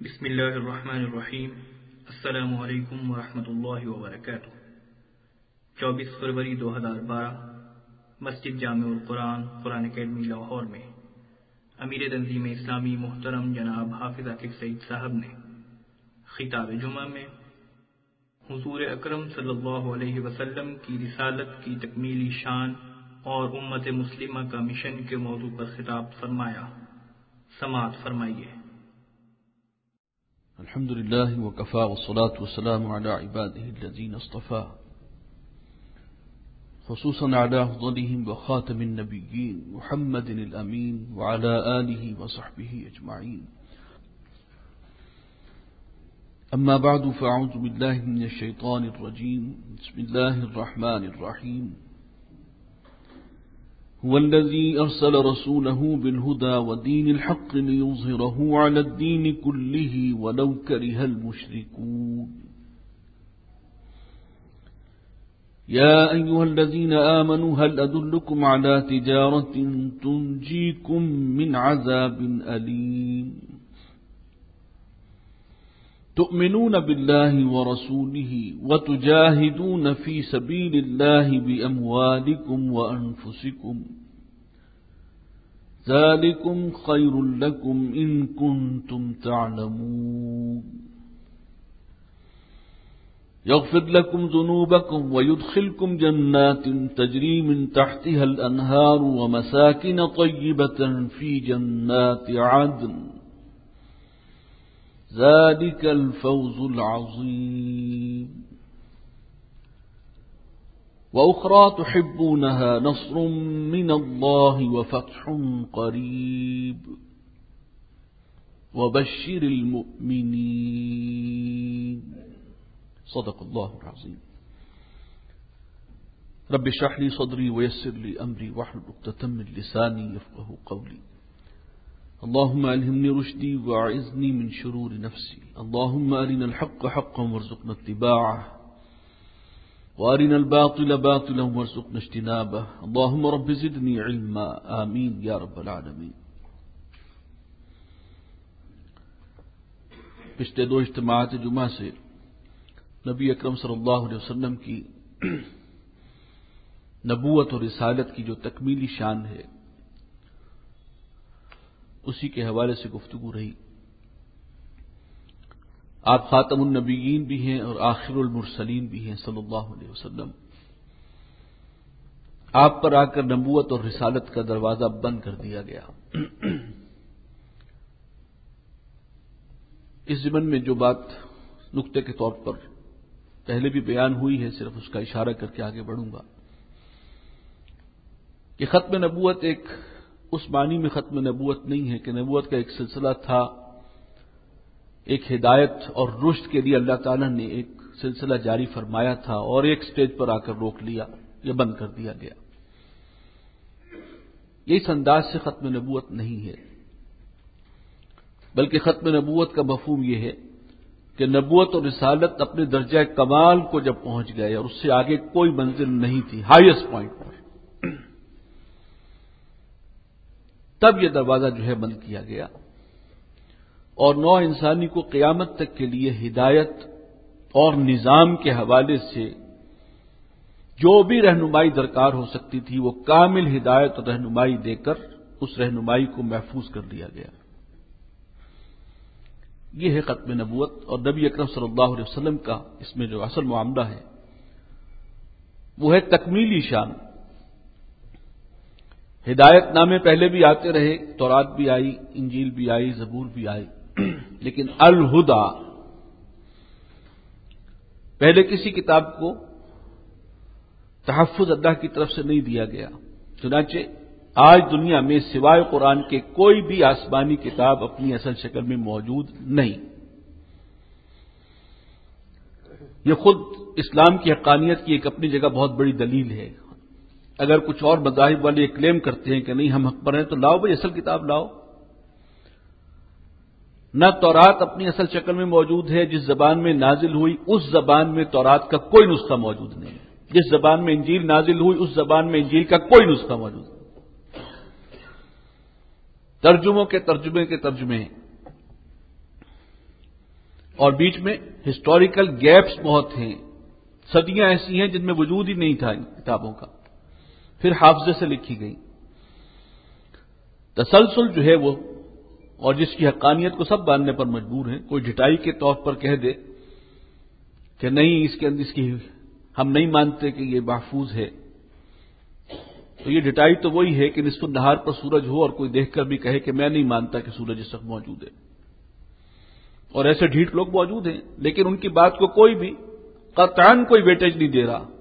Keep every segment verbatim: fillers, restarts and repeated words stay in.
بسم اللہ الرحمن الرحیم۔ السلام علیکم ورحمۃ اللہ وبرکاتہ۔ چوبیس فروری دو ہزار بارہ، مسجد جامع القرآن قرآن اکیڈمی لاہور میں امیر تنظیم اسلامی محترم جناب حافظ عاطف سعید صاحب نے خطاب جمعہ میں حضور اکرم صلی اللہ علیہ وسلم کی رسالت کی تکمیلی شان اور امت مسلمہ کا مشن کے موضوع پر خطاب فرمایا۔ سماعت فرمائیے۔ الحمد لله وكفى والصلاة والسلام على عباده الذين اصطفى، خصوصا على أفضلهم وخاتم النبيين محمد الأمين وعلى آله وصحبه أجمعين. أما بعد فأعوذ بالله من الشيطان الرجيم. بسم الله الرحمن الرحيم. هو الذي أرسل رسوله بالهدى ودين الحق ليظهره على الدين كله ولو كره المشركون. يا أيها الذين آمنوا هل أدلكم على تجارة تنجيكم من عذاب أليم تؤمنون بالله ورسوله وتجاهدون في سبيل الله بأموالكم وأنفسكم ذلكم خير لكم إن كنتم تعلمون. يغفر لكم ذنوبكم ويدخلكم جنات تجري من تحتها الأنهار ومساكن طيبة في جنات عدن ذلك الفوز العظيم. وأخرى تحبونها نصر من الله وفتح قريب وبشر المؤمنين. صدق الله العظيم. رب اشرح لي صدري ويسر لي أمري واحلل عقدة من لساني يفقهوا قولي. اللهم ألهمني رشدي وأعذني من شرور نفسي. اللهم أرنا الحق حقا وارزقنا اتباعه وأرنا الباطل باطلا وارزقنا اجتنابه. اللهم رب زدني علما. آمين يا رب العالمين. پچھلے دو اجتماعات جمعہ سے نبی اکرم صلی اللہ علیہ وسلم کی نبوت اور رسالت کی جو تکمیلی شان ہے اسی کے حوالے سے گفتگو رہی۔ آپ خاتم النبیین بھی ہیں اور آخر المرسلین بھی ہیں صلی اللہ علیہ وسلم۔ آپ پر آ کر نبوت اور رسالت کا دروازہ بند کر دیا گیا۔ اس ضمن میں جو بات نقطے کے طور پر پہلے بھی بیان ہوئی ہے، صرف اس کا اشارہ کر کے آگے بڑھوں گا کہ ختم نبوت ایک اس معنی میں ختم نبوت نہیں ہے کہ نبوت کا ایک سلسلہ تھا، ایک ہدایت اور رشد کے لیے اللہ تعالیٰ نے ایک سلسلہ جاری فرمایا تھا اور ایک سٹیج پر آ کر روک لیا یا بند کر دیا گیا۔ یہ اس انداز سے ختم نبوت نہیں ہے، بلکہ ختم نبوت کا مفہوم یہ ہے کہ نبوت اور رسالت اپنے درجہ کمال کو جب پہنچ گئے اور اس سے آگے کوئی منزل نہیں تھی، ہائیسٹ پوائنٹ پر، تب یہ دروازہ جو ہے بند کیا گیا اور نوع انسانی کو قیامت تک کے لیے ہدایت اور نظام کے حوالے سے جو بھی رہنمائی درکار ہو سکتی تھی وہ کامل ہدایت اور رہنمائی دے کر اس رہنمائی کو محفوظ کر دیا گیا۔ یہ ہے ختم نبوت، اور نبی اکرم صلی اللہ علیہ وسلم کا اس میں جو اصل معاملہ ہے وہ ہے تکمیلی شان۔ ہدایت نامے پہلے بھی آتے رہے، تورات بھی آئی، انجیل بھی آئی، زبور بھی آئی، لیکن الہدا پہلے کسی کتاب کو تحفظ اللہ کی طرف سے نہیں دیا گیا۔ چنانچہ آج دنیا میں سوائے قرآن کے کوئی بھی آسمانی کتاب اپنی اصل شکل میں موجود نہیں۔ یہ خود اسلام کی حقانیت کی ایک اپنی جگہ بہت بڑی دلیل ہے۔ اگر کچھ اور مذاہب والے کلیم کرتے ہیں کہ نہیں ہم حق پر ہیں تو لاؤ بھائی اصل کتاب لاؤ۔ نہ تورات اپنی اصل شکل میں موجود ہے، جس زبان میں نازل ہوئی اس زبان میں تورات کا کوئی نسخہ موجود نہیں ہے، جس زبان میں انجیل نازل ہوئی اس زبان میں انجیل کا کوئی نسخہ موجود نہیں۔ ترجموں کے ترجمے کے ترجمے ہیں۔ اور بیچ میں ہسٹوریکل گیپس بہت ہیں، صدیاں ایسی ہیں جن میں وجود ہی نہیں تھا ان کتابوں کا، پھر حافظے سے لکھی گئی۔ تسلسل جو ہے وہ، اور جس کی حقانیت کو سب ماننے پر مجبور ہیں، کوئی ڈٹائی کے طور پر کہہ دے کہ نہیں اس کے اندر اس کی ہم نہیں مانتے کہ یہ محفوظ ہے، تو یہ ڈٹائی تو وہی ہے کہ نصف النہار پر سورج ہو اور کوئی دیکھ کر بھی کہے کہ میں نہیں مانتا کہ سورج اس وقت موجود ہے، اور ایسے ڈھیٹ لوگ موجود ہیں، لیکن ان کی بات کو کوئی بھی قطعاً کوئی ویٹیج نہیں دے رہا۔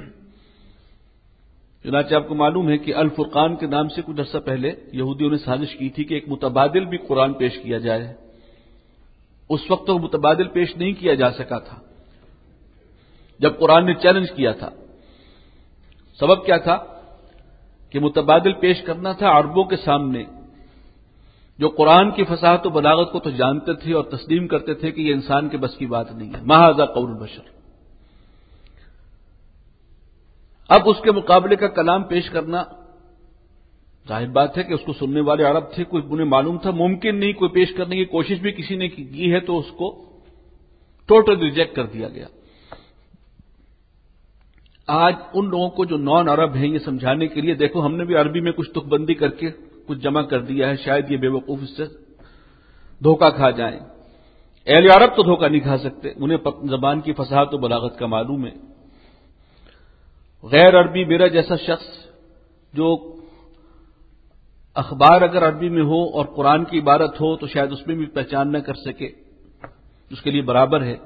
چنانچہ آپ کو معلوم ہے کہ الفرقان کے نام سے کچھ عرصہ پہلے یہودیوں نے سازش کی تھی کہ ایک متبادل بھی قرآن پیش کیا جائے، اس وقت وہ متبادل پیش نہیں کیا جا سکا تھا جب قرآن نے چیلنج کیا تھا۔ سبب کیا تھا کہ متبادل پیش کرنا تھا عربوں کے سامنے، جو قرآن کی فصاحت و بلاغت کو تو جانتے تھے اور تسلیم کرتے تھے کہ یہ انسان کے بس کی بات نہیں ہے، ما ھذا قول البشر۔ اب اس کے مقابلے کا کلام پیش کرنا ظاہر بات ہے کہ اس کو سننے والے عرب تھے، کوئی انہیں معلوم تھا ممکن نہیں، کوئی پیش کرنے کی کوشش بھی کسی نے کی ہے تو اس کو ٹوٹل ریجیکٹ کر دیا گیا۔ آج ان لوگوں کو جو نان عرب ہیں یہ سمجھانے کے لیے دیکھو ہم نے بھی عربی میں کچھ تک بندی کر کے کچھ جمع کر دیا ہے، شاید یہ بے وقوف اس سے دھوکہ کھا جائیں۔ اہل عرب تو دھوکہ نہیں کھا سکتے، انہیں زبان کی فصاحت و بلاغت کا معلوم ہے۔ غیر عربی میرا جیسا شخص جو اخبار اگر عربی میں ہو اور قرآن کی عبارت ہو تو شاید اس میں بھی پہچان نہ کر سکے، اس کے لیے برابر ہے،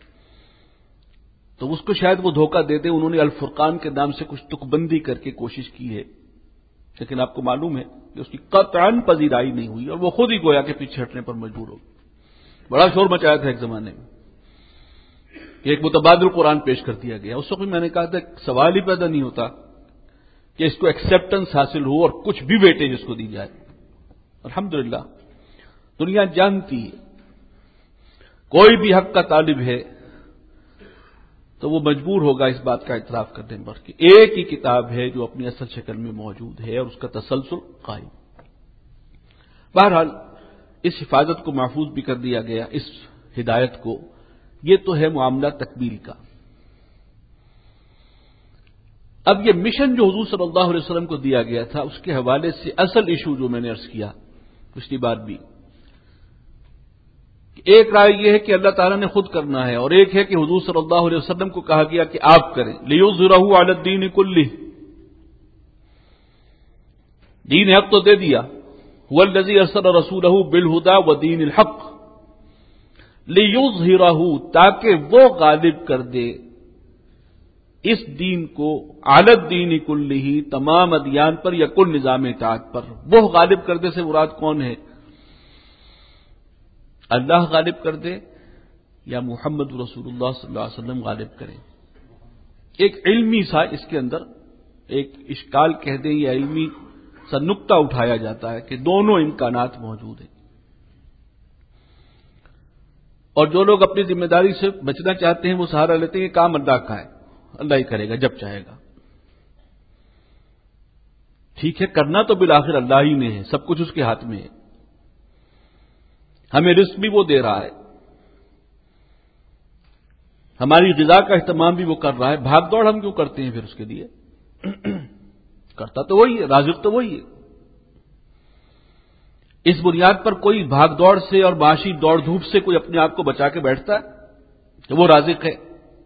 تو اس کو شاید وہ دھوکہ دے دے۔ انہوں نے الفرقان کے نام سے کچھ تک بندی کر کے کوشش کی ہے، لیکن آپ کو معلوم ہے کہ اس کی قطعاً پذیرائی نہیں ہوئی اور وہ خود ہی گویا کہ پیچھے ہٹنے پر مجبور ہو۔ بڑا شور مچایا تھا ایک زمانے میں کہ ایک متبادل قرآن پیش کر دیا گیا، اس وقت میں نے کہا تھا سوال ہی پیدا نہیں ہوتا کہ اس کو ایکسیپٹنس حاصل ہو اور کچھ بھی ویٹیج اس کو دی جائے۔ الحمدللہ دنیا جانتی ہے کوئی بھی حق کا طالب ہے تو وہ مجبور ہوگا اس بات کا اعتراف کرنے پر کہ ایک ہی کتاب ہے جو اپنی اصل شکل میں موجود ہے اور اس کا تسلسل قائم۔ بہرحال اس حفاظت کو محفوظ بھی کر دیا گیا، اس ہدایت کو۔ یہ تو ہے معاملہ تکمیل کا۔ اب یہ مشن جو حضور صلی اللہ علیہ وسلم کو دیا گیا تھا اس کے حوالے سے اصل ایشو جو میں نے عرض کیا پچھلی بار بھی، ایک رائے یہ ہے کہ اللہ تعالیٰ نے خود کرنا ہے، اور ایک ہے کہ حضور صلی اللہ علیہ وسلم کو کہا گیا کہ آپ کریں۔ لِیُظْهِرَهُ عَلَى الدِّینِ كُلِّهِ، دین حق تو دے دیا، هُوَ الَّذِي أَرْسَلَ رَسُولَهُ بِالْهُدَى وَدِينِ الْحَقِّ لِیُظْهِرَهُ، تاکہ وہ غالب کر دے اس دین کو، عَلَى الدِّینِ كُلِّهِ، تمام ادیان پر یا کل نظام اطاعت پر۔ وہ غالب کر دے سے مراد کون ہے؟ اللہ غالب کر دے یا محمد رسول اللہ صلی اللہ علیہ وسلم غالب کریں۔ ایک علمی سا اس کے اندر ایک اشکال کہہ دیں یا علمی سا نقطہ اٹھایا جاتا ہے کہ دونوں امکانات موجود ہیں، اور جو لوگ اپنی ذمہ داری سے بچنا چاہتے ہیں وہ سہارا لیتے ہیں کہ کام اللہ کا ہے، اللہ ہی کرے گا جب چاہے گا۔ ٹھیک ہے، کرنا تو بالآخر اللہ ہی نے ہے، سب کچھ اس کے ہاتھ میں ہے، ہمیں رزق بھی وہ دے رہا ہے، ہماری غذا کا اہتمام بھی وہ کر رہا ہے، بھاگ دوڑ ہم کیوں کرتے ہیں پھر اس کے لیے؟ کرتا تو وہی ہے، رازق تو وہی ہے۔ اس بنیاد پر کوئی بھاگ دوڑ سے اور معاشی دوڑ دھوپ سے کوئی اپنے آپ کو بچا کے بیٹھتا ہے کہ وہ رازق ہے؟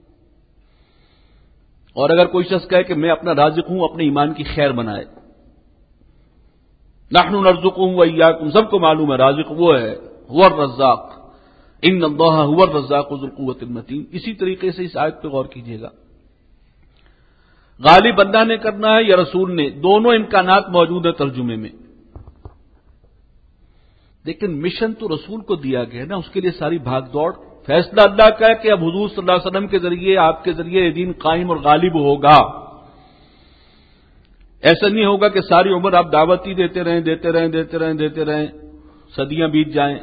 اور اگر کوئی شخص کہے کہ میں اپنا رازق ہوں، اپنے ایمان کی خیر بنائے، نحن نرزقکم وإیاکم، سب کو معلوم ہے رازق وہ ہے، هو الرزاق، ان اللہ هو الرزاق ذو القوۃ المتین۔ اسی طریقے سے اس آیت پہ غور کیجیے گا، غالب اللہ نے کرنا ہے یا رسول نے، دونوں امکانات موجود ہیں ترجمے میں، لیکن مشن تو رسول کو دیا گیا نا، اس کے لیے ساری بھاگ دوڑ۔ فیصلہ اللہ کا ہے کہ اب حضور صلی اللہ علیہ وسلم کے ذریعے، آپ کے ذریعے یہ دین قائم اور غالب ہوگا۔ ایسا نہیں ہوگا کہ ساری عمر آپ دعوت ہی دیتے رہیں دیتے رہیں دیتے رہیں دیتے رہیں صدیاں بیت جائیں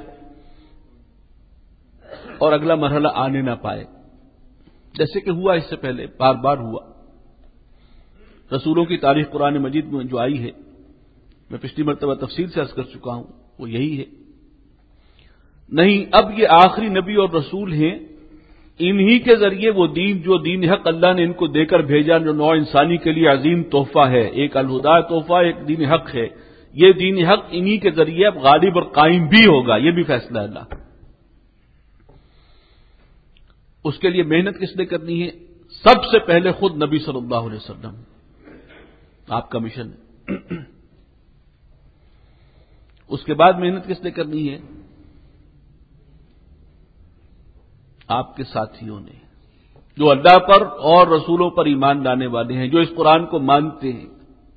اور اگلا مرحلہ آنے نہ پائے، جیسے کہ ہوا اس سے پہلے بار بار ہوا۔ رسولوں کی تاریخ قرآن مجید میں جو آئی ہے، میں پچھلی مرتبہ تفصیل سے عرض کر چکا ہوں، وہ یہی ہے۔ نہیں، اب یہ آخری نبی اور رسول ہیں، انہی کے ذریعے وہ دین جو دین حق اللہ نے ان کو دے کر بھیجا، جو نوع انسانی کے لیے عظیم تحفہ ہے، ایک الہدا تحفہ، ایک دین حق ہے، یہ دین حق انہی کے ذریعے اب غالب اور قائم بھی ہوگا، یہ بھی فیصلہ ہے اللہ۔ اس کے لیے محنت کس نے کرنی ہے؟ سب سے پہلے خود نبی صلی اللہ علیہ وسلم، آپ کا مشن ہے۔ اس کے بعد محنت کس نے کرنی ہے؟ آپ کے ساتھیوں نے، جو اللہ پر اور رسولوں پر ایمان لانے والے ہیں، جو اس قرآن کو مانتے ہیں۔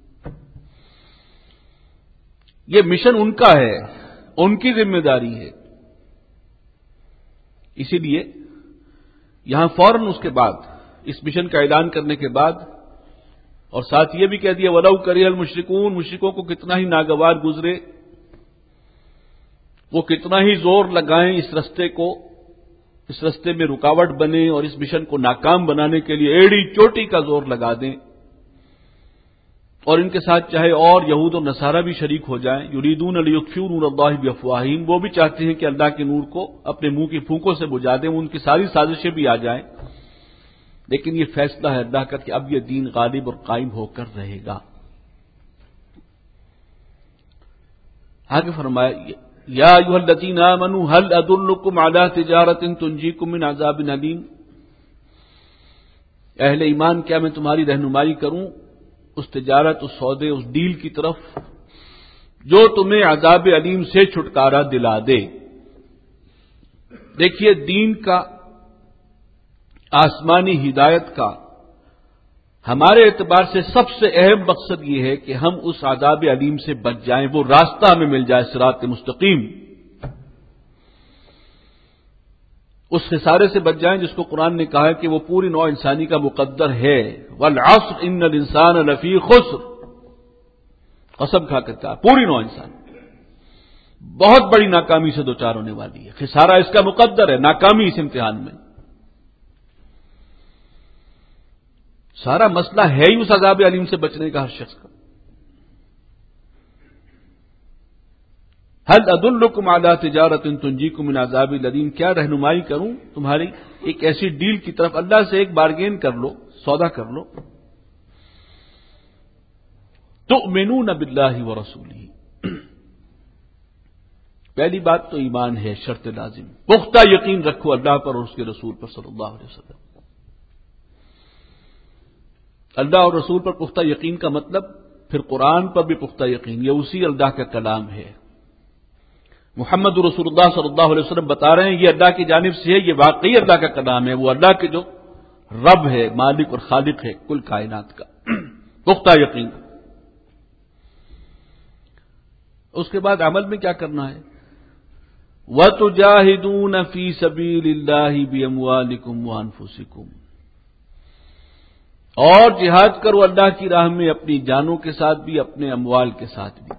یہ مشن ان کا ہے، ان کی ذمہ داری ہے۔ اسی لیے یہاں فوراً اس کے بعد، اس مشن کا اعلان کرنے کے بعد، اور ساتھ یہ بھی کہہ دیا وَلَوْ كَرِهَ الْمُشْرِكُونَ، مشرکوں کو کتنا ہی ناگوار گزرے، وہ کتنا ہی زور لگائیں اس رستے کو، اس رستے میں رکاوٹ بنے اور اس مشن کو ناکام بنانے کے لیے ایڑی چوٹی کا زور لگا دیں، اور ان کے ساتھ چاہے اور یہود و نصارہ بھی شریک ہو جائیں، یریدون لیطفئوا نور اللہ بافواہہم، وہ بھی چاہتے ہیں کہ اللہ کے نور کو اپنے منہ کی پھونکوں سے بجھا دیں، ان کی ساری سازشیں بھی آ جائیں، لیکن یہ فیصلہ ہے اللہ کا کہ اب یہ دین غالب اور قائم ہو کر رہے گا۔ آگے فرمایا یا ایھا الذین آمنوا هل ادلکم علی تجارۃ تنجیکم من عذاب علیم، اہل ایمان کیا میں تمہاری رہنمائی کروں اس تجارت، اس سودے، اس ڈیل کی طرف جو تمہیں عذاب علیم سے چھٹکارا دلا دے۔ دیکھیے دین کا، آسمانی ہدایت کا ہمارے اعتبار سے سب سے اہم مقصد یہ ہے کہ ہم اس عذاب علیم سے بچ جائیں، وہ راستہ ہمیں مل جائے صراط مستقیم، اس خسارے سے بچ جائیں جس کو قرآن نے کہا ہے کہ وہ پوری نوع انسانی کا مقدر ہے۔ والعصر ان الانسان لفی خسر، قسم کھا کر کہا پوری نوع انسان بہت بڑی ناکامی سے دوچار ہونے والی ہے، خسارہ اس کا مقدر ہے، ناکامی اس امتحان میں۔ سارا مسئلہ ہے ہی اس عذاب علیم سے بچنے کا ہر شخص کا۔ هل ادلکم علی تجارۃ تنجیکم من عذاب علیم، کیا رہنمائی کروں تمہاری ایک ایسی ڈیل کی طرف، اللہ سے ایک بارگین کر لو، سودا کر لو، تؤمنون باللہ ورسولہ، پہلی بات تو ایمان ہے، شرط لازم، پختہ یقین رکھو اللہ پر اور اس کے رسول پر صلی اللہ علیہ وسلم۔ اللہ اور رسول پر پختہ یقین کا مطلب پھر قرآن پر بھی پختہ یقین، یہ اسی اللہ کا کلام ہے۔ محمد رسول اللہ صلی اللہ علیہ وسلم بتا رہے ہیں یہ اللہ کی جانب سے ہے، یہ واقعی اللہ کا کلام ہے، وہ اللہ کے جو رب ہے، مالک اور خالق ہے کل کائنات کا، پختہ یقین۔ اس کے بعد عمل میں کیا کرنا ہے؟ وَتُجَاهِدُونَ فِي سَبِيلِ اللَّهِ بِأَمْوَالِكُمْ وَأَنفُسِكُمْ، اور جہاد کرو اللہ کی راہ میں اپنی جانوں کے ساتھ بھی، اپنے اموال کے ساتھ بھی۔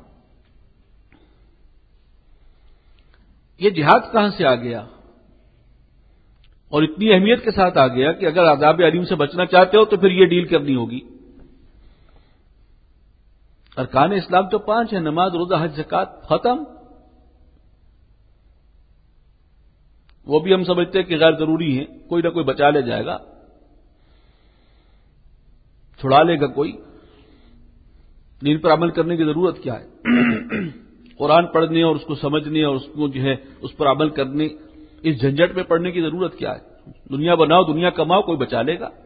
یہ جہاد کہاں سے آ گیا اور اتنی اہمیت کے ساتھ آ گیا کہ اگر عذاب علیم سے بچنا چاہتے ہو تو پھر یہ ڈیل کرنی ہوگی۔ ارکان اسلام تو پانچ ہیں، نماز، روزہ، حج، زکوٰۃ، ختم۔ وہ بھی ہم سمجھتے ہیں کہ غیر ضروری ہیں، کوئی نہ کوئی بچا لے جائے گا، چھڑا لے گا کوئی، دین پر عمل کرنے کی ضرورت کیا ہے؟ قرآن پڑھنے اور اس کو سمجھنے اور اس کو جو ہے اس پر عمل کرنے، اس جھنجٹ میں پڑھنے کی ضرورت کیا ہے؟ دنیا بناؤ، دنیا کماؤ، کوئی بچا لے گا؟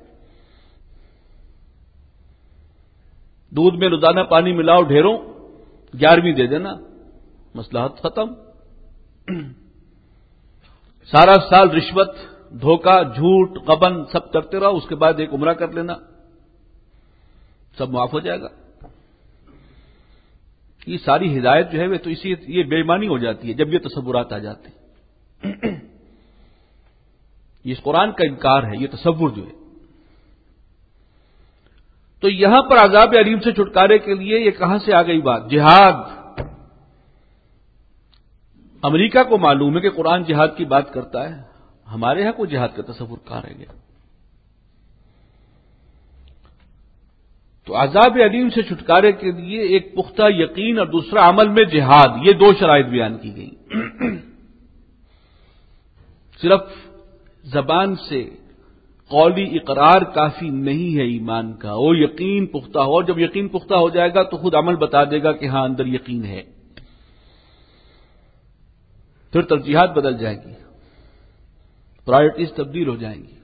دودھ میں روزانہ پانی ملاؤ ڈھیروں، گیارہویں دے دینا، مسئلہ ختم۔ سارا سال رشوت، دھوکہ، جھوٹ، غبن سب کرتے رہو، اس کے بعد ایک عمرہ کر لینا، سب معاف ہو جائے گا۔ یہ ساری ہدایت جو ہے وہ تو اسی یہ بے ایمانی ہو جاتی ہے جب یہ تصورات آ جاتے ہیں۔ یہ اس قرآن کا انکار ہے، یہ تصور جو ہے۔ تو یہاں پر عذاب علیم سے چھٹکارے کے لیے یہ کہاں سے آ گئی بات؟ جہاد۔ امریکہ کو معلوم ہے کہ قرآن جہاد کی بات کرتا ہے، ہمارے ہاں کوئی جہاد کا تصور کہاں رہ گیا؟ تو عذاب علیم سے چھٹکارے کے لیے ایک پختہ یقین اور دوسرا عمل میں جہاد، یہ دو شرائط بیان کی گئی۔ صرف زبان سے قولی اقرار کافی نہیں ہے ایمان کا، وہ یقین پختہ ہو، جب یقین پختہ ہو جائے گا تو خود عمل بتا دے گا کہ ہاں اندر یقین ہے، پھر ترجیحات بدل جائیں گی، پرائرٹیز تبدیل ہو جائیں گی،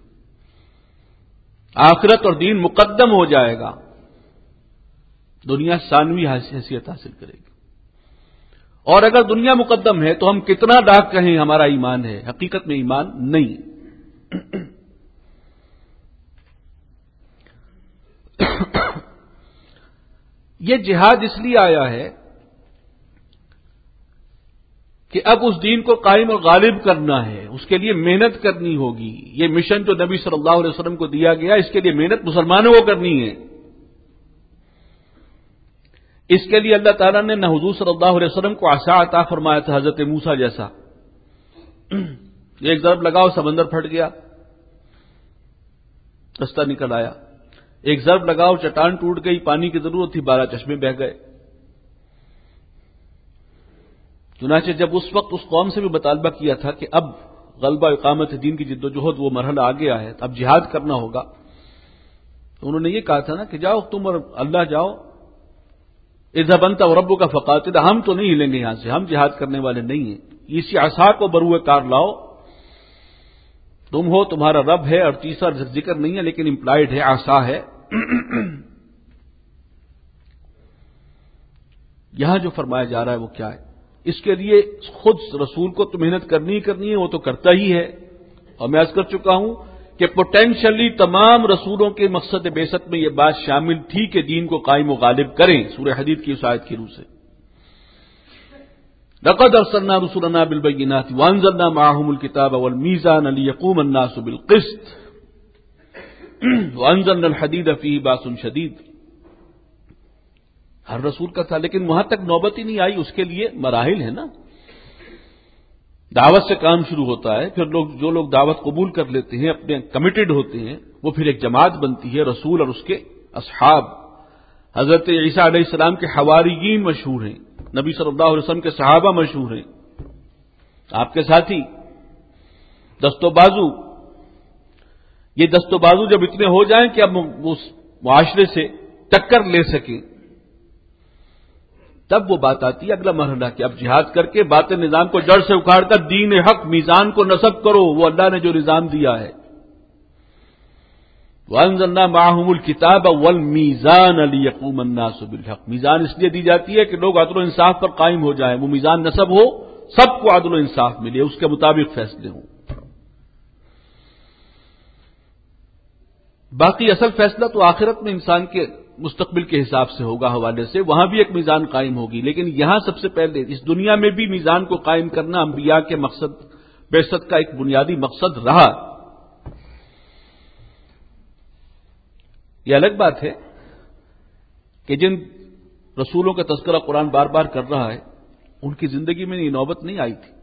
آخرت اور دین مقدم ہو جائے گا، دنیا ثانوی حیثیت حاصل کرے گی۔ اور اگر دنیا مقدم ہے تو ہم کتنا ڈاک کہیں ہمارا ایمان ہے، حقیقت میں ایمان نہیں۔ یہ جہاد اس لیے آیا ہے کہ اب اس دین کو قائم اور غالب کرنا ہے، اس کے لیے محنت کرنی ہوگی۔ یہ مشن جو نبی صلی اللہ علیہ وسلم کو دیا گیا، اس کے لیے محنت مسلمانوں کو کرنی ہے۔ اس کے لیے اللہ تعالیٰ نے نہ حضور صلی اللہ علیہ وسلم کو عصا عطا فرمایا تھا حضرت موسیٰ جیسا، ایک ضرب لگاؤ سمندر پھٹ گیا، رستہ نکل آیا، ایک ضرب لگاؤ چٹان ٹوٹ گئی، پانی کی ضرورت تھی، بارہ چشمے بہہ گئے۔ چنانچہ جب اس وقت اس قوم سے بھی مطالبہ کیا تھا کہ اب غلبہ اقامت دین کی جد و جہد وہ مرحلہ آ گیا ہے، اب جہاد کرنا ہوگا، تو انہوں نے یہ کہا تھا نا کہ جاؤ تم اور اللہ جاؤ، اذهب انت وربك فقاتلا، ہم تو نہیں ہلیں گے یہاں سے، ہم جہاد کرنے والے نہیں ہیں، اسی عصا کو بروئے کار لاؤ، تم ہو تمہارا رب ہے، اور تیسرا ذکر نہیں ہے لیکن امپلائڈ ہے، عصا ہے۔ یہاں جو فرمایا جا رہا ہے وہ کیا ہے؟ اس کے لیے خود رسول کو تو محنت کرنی ہی کرنی ہے، وہ تو کرتا ہی ہے، اور میں عرض کر چکا ہوں کہ پوٹینشلی تمام رسولوں کے مقصد بعثت میں یہ بات شامل تھی کہ دین کو قائم و غالب کریں، سورہ حدید کی اس آیت کی روح سے۔ لقد ارسلنا رسلنا بالبينات وانزلنا معهم الكتاب والميزان ليقوم الناس بالقسط وانزلنا الحديد فيه باس شديد۔ ہر رسول کا تھا، لیکن وہاں تک نوبت ہی نہیں آئی، اس کے لیے مراحل ہے نا، دعوت سے کام شروع ہوتا ہے، پھر لوگ جو لوگ دعوت قبول کر لیتے ہیں، اپنے کمیٹڈ ہوتے ہیں، وہ پھر ایک جماعت بنتی ہے، رسول اور اس کے اصحاب۔ حضرت عیسیٰ علیہ السلام کے حواریین مشہور ہیں، نبی صلی اللہ علیہ وسلم کے صحابہ مشہور ہیں، آپ کے ساتھی، دست و بازو۔ یہ دست و بازو جب اتنے ہو جائیں کہ اب اس معاشرے سے ٹکر لے سکیں، تب وہ بات آتی ہے اگلا مرحلہ کہ اب جہاد کر کے باطل نظام کو جڑ سے اکھاڑ کر دین حق میزان کو نصب کرو، وہ اللہ نے جو نظام دیا ہے۔ وَأَنزَلْنَا مَعَهُمُ الْكِتَابَ وَالْمِيزَانَ لِيَقُومَ النَّاسُ بِالْحَقِّ۔ میزان اس لیے دی جاتی ہے کہ لوگ عدل و انصاف پر قائم ہو جائیں، وہ میزان نصب ہو، سب کو عدل و انصاف ملے، اس کے مطابق فیصلے ہوں۔ باقی اصل فیصلہ تو آخرت میں انسان کے مستقبل کے حساب سے ہوگا، حوالے سے وہاں بھی ایک میزان قائم ہوگی، لیکن یہاں سب سے پہلے اس دنیا میں بھی میزان کو قائم کرنا انبیاء کے مقصد بعثت کا ایک بنیادی مقصد رہا۔ یہ الگ بات ہے کہ جن رسولوں کا تذکرہ قرآن بار بار کر رہا ہے ان کی زندگی میں یہ نوبت نہیں آئی تھی۔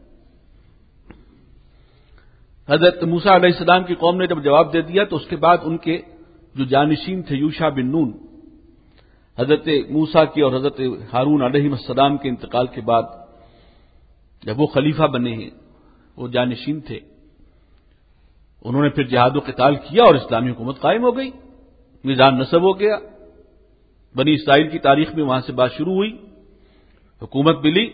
حضرت موسیٰ علیہ السلام کی قوم نے جب جواب دے دیا تو اس کے بعد ان کے جو جانشین تھے یوشع بن نون، حضرت موسیٰ کی اور حضرت ہارون علیہ السلام کے انتقال کے بعد جب وہ خلیفہ بنے ہیں، وہ جانشین تھے، انہوں نے پھر جہاد و قتال کیا اور اسلامی حکومت قائم ہو گئی، میزان نصب ہو گیا۔ بنی اسرائیل کی تاریخ میں وہاں سے بات شروع ہوئی، حکومت ملی،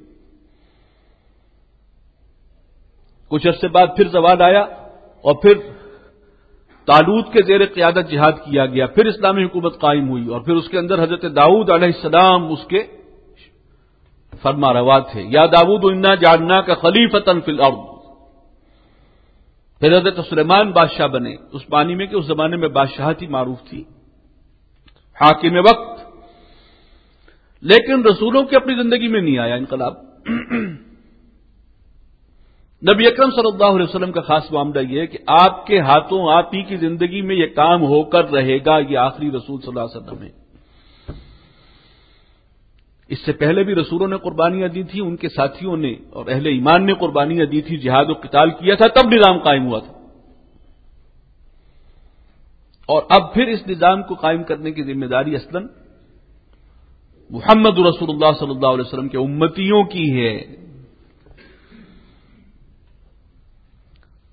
کچھ عرصے بعد پھر زوال آیا، اور پھر طالوت کے زیر قیادت جہاد کیا گیا، پھر اسلامی حکومت قائم ہوئی، اور پھر اس کے اندر حضرت داؤد علیہ السلام اس کے فرما روا تھے، یا داؤد انا جعلناک خلیفۃ فی الارض۔ پھر حضرت سلیمان بادشاہ بنے، اس معنی میں کہ اس زمانے میں بادشاہت ہی معروف تھی، حاکم وقت۔ لیکن رسولوں کی اپنی زندگی میں نہیں آیا انقلاب۔ نبی اکرم صلی اللہ علیہ وسلم کا خاص معاملہ یہ ہے کہ آپ کے ہاتھوں آپ ہی کی زندگی میں یہ کام ہو کر رہے گا، یہ آخری رسول صلی اللہ علیہ وسلم ہے۔ اس سے پہلے بھی رسولوں نے قربانیاں دی تھیں، ان کے ساتھیوں نے اور اہل ایمان نے قربانیاں دی تھی، جہاد و قتال کیا تھا، تب نظام قائم ہوا تھا، اور اب پھر اس نظام کو قائم کرنے کی ذمہ داری اصلاً محمد رسول اللہ صلی اللہ علیہ وسلم کے امتیوں کی ہے۔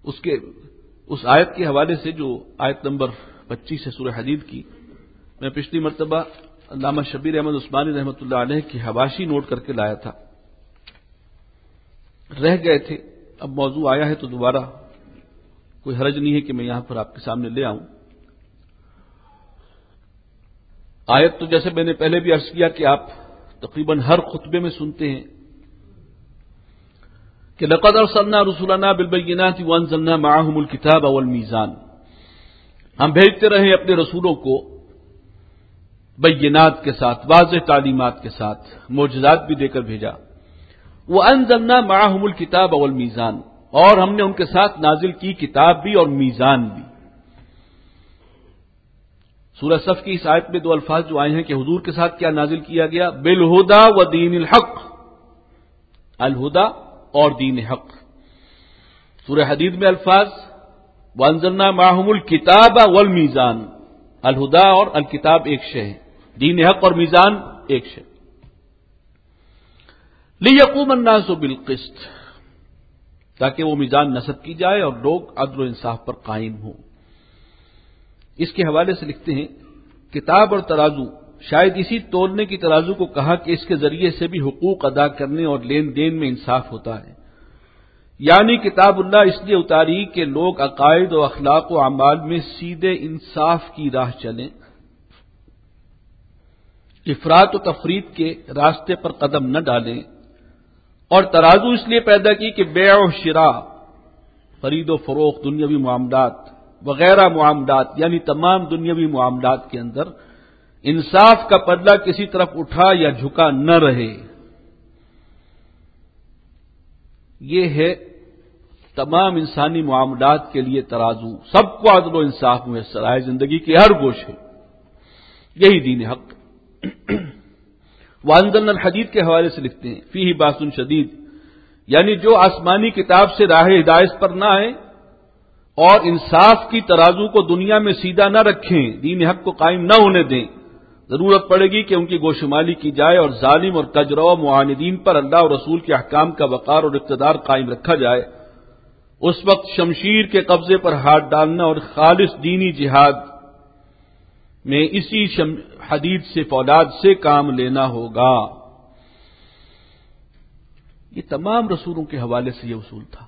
اس کے اس آیت کے حوالے سے جو آیت نمبر پچیس ہے سورہ حدید کی، میں پچھلی مرتبہ علامہ شبیر احمد عثمانی رحمۃ اللہ علیہ کی حواشی نوٹ کر کے لایا تھا، رہ گئے تھے، اب موضوع آیا ہے تو دوبارہ کوئی حرج نہیں ہے کہ میں یہاں پر آپ کے سامنے لے آؤں۔ آیت تو جیسے میں نے پہلے بھی عرض کیا کہ آپ تقریباً ہر خطبے میں سنتے ہیں کہ لقد ارسلنا رسلنا بالبینات وانزلنا معهم الكتاب والمیزان، ہم بھیجتے رہے اپنے رسولوں کو بینات کے ساتھ، واضح تعلیمات کے ساتھ، معجزات بھی دے کر بھیجا۔ وانزلنا معهم الكتاب والمیزان، اور ہم نے ان کے ساتھ نازل کی کتاب بھی اور میزان بھی۔ سورہ صف کی اس آیت میں دو الفاظ جو آئے ہیں کہ حضور کے ساتھ کیا نازل کیا گیا، بالہدی ودین الحق، الہدی اور دین حق۔ سورہ حدید میں الفاظ وانزلنا معهم الکتاب والمیزان، الہدی اور الکتاب ایک شے ہے، دین حق اور میزان ایک شے۔ لیقوم الناس بالقسط، تاکہ وہ میزان نصب کی جائے اور لوگ عدل و انصاف پر قائم ہوں۔ اس کے حوالے سے لکھتے ہیں کتاب اور ترازو، شاید اسی تولنے کی ترازو کو کہا کہ اس کے ذریعے سے بھی حقوق ادا کرنے اور لین دین میں انصاف ہوتا ہے، یعنی کتاب اللہ اس لیے اتاری کہ لوگ عقائد و اخلاق و اعمال میں سیدھے انصاف کی راہ چلیں، افراط و تفریط کے راستے پر قدم نہ ڈالیں، اور ترازو اس لیے پیدا کی کہ بیع و شراء، خرید و فروخت، دنیاوی معاملات وغیرہ معاملات، یعنی تمام دنیاوی معاملات کے اندر انصاف کا پلڑا کسی طرف اٹھا یا جھکا نہ رہے۔ یہ ہے تمام انسانی معاملات کے لیے ترازو، سب کو عدل و انصاف میسر آئے زندگی کے ہر گوشے، یہی دین حق۔ وانزلنا الحدید کے حوالے سے لکھتے ہیں فیہ باس شدید، یعنی جو آسمانی کتاب سے راہ ہدایت پر نہ آئے اور انصاف کی ترازو کو دنیا میں سیدھا نہ رکھیں، دین حق کو قائم نہ ہونے دیں، ضرورت پڑے گی کہ ان کی گوشمالی کی جائے اور ظالم اور کجرو معاندین پر اللہ اور رسول کے احکام کا وقار اور اقتدار قائم رکھا جائے۔ اس وقت شمشیر کے قبضے پر ہاتھ ڈالنا اور خالص دینی جہاد میں اسی حدید سے فولاد سے کام لینا ہوگا۔ یہ تمام رسولوں کے حوالے سے یہ اصول تھا،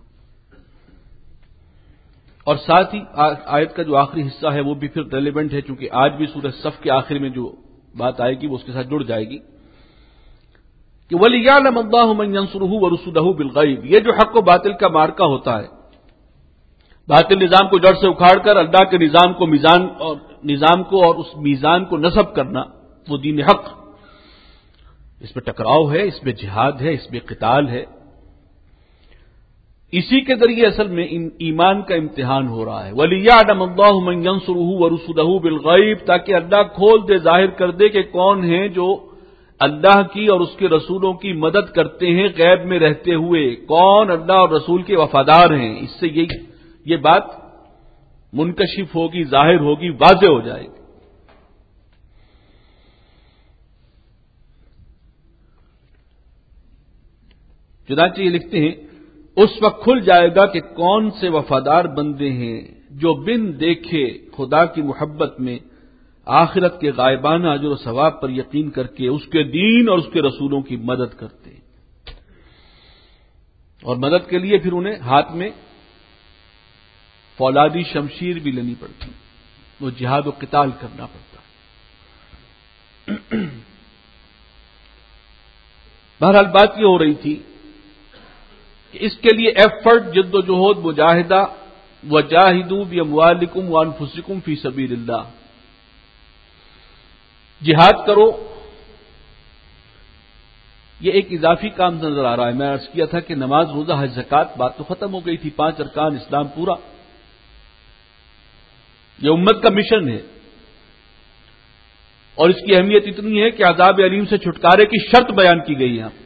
اور ساتھ ہی آیت کا جو آخری حصہ ہے وہ بھی پھر ریلیونٹ ہے، چونکہ آج بھی سورہ صف کے آخر میں جو بات آئے گی وہ اس کے ساتھ جڑ جائے گی کہ وَلِيَعْلَمَ اللَّهُ مَن يَنصُرُهُ وَرُسُلَهُ بِالْغَيْبِ۔ یہ جو حق و باطل کا مارکا ہوتا ہے، باطل نظام کو جڑ سے اکھاڑ کر اللہ کے نظام کو میزان اور نظام کو اور اس میزان کو نصب کرنا، وہ دین حق، اس میں ٹکراؤ ہے، اس میں جہاد ہے، اس میں قتال ہے، اسی کے ذریعے اصل میں ایمان کا امتحان ہو رہا ہے۔ وَلِيَعْلَمَ اللَّهُ مَن يَنصُرُهُ وَرُسُلَهُ بِالْغَيْبِ، تاکہ اللہ کھول دے، ظاہر کر دے کہ کون ہیں جو اللہ کی اور اس کے رسولوں کی مدد کرتے ہیں غیب میں رہتے ہوئے، کون اللہ اور رسول کے وفادار ہیں۔ اس سے یہ یہ بات منکشف ہوگی، ظاہر ہوگی، واضح ہو جائے گی۔ چنانچہ یہ لکھتے ہیں اس وقت کھل جائے گا کہ کون سے وفادار بندے ہیں جو بن دیکھے خدا کی محبت میں آخرت کے غائبانہ اجر و ثواب پر یقین کر کے اس کے دین اور اس کے رسولوں کی مدد کرتے ہیں، اور مدد کے لیے پھر انہیں ہاتھ میں فولادی شمشیر بھی لینی پڑتی، وہ جہاد و قتال کرنا پڑتا۔ بہرحال بات یہ ہو رہی تھی کہ اس کے لیے ایفرٹ، جد و جہد، مجاہدہ، وجاہدوا باموالکم وانفسکم فی سبیل اللہ، جہاد کرو۔ یہ ایک اضافی کام نظر آ رہا ہے۔ میں عرض کیا تھا کہ نماز، روزہ، حج، زکوٰۃ بات تو ختم ہو گئی تھی، پانچ ارکان اسلام پورا، یہ امت کا مشن ہے، اور اس کی اہمیت اتنی ہے کہ عذاب علیم سے چھٹکارے کی شرط بیان کی گئی ہے۔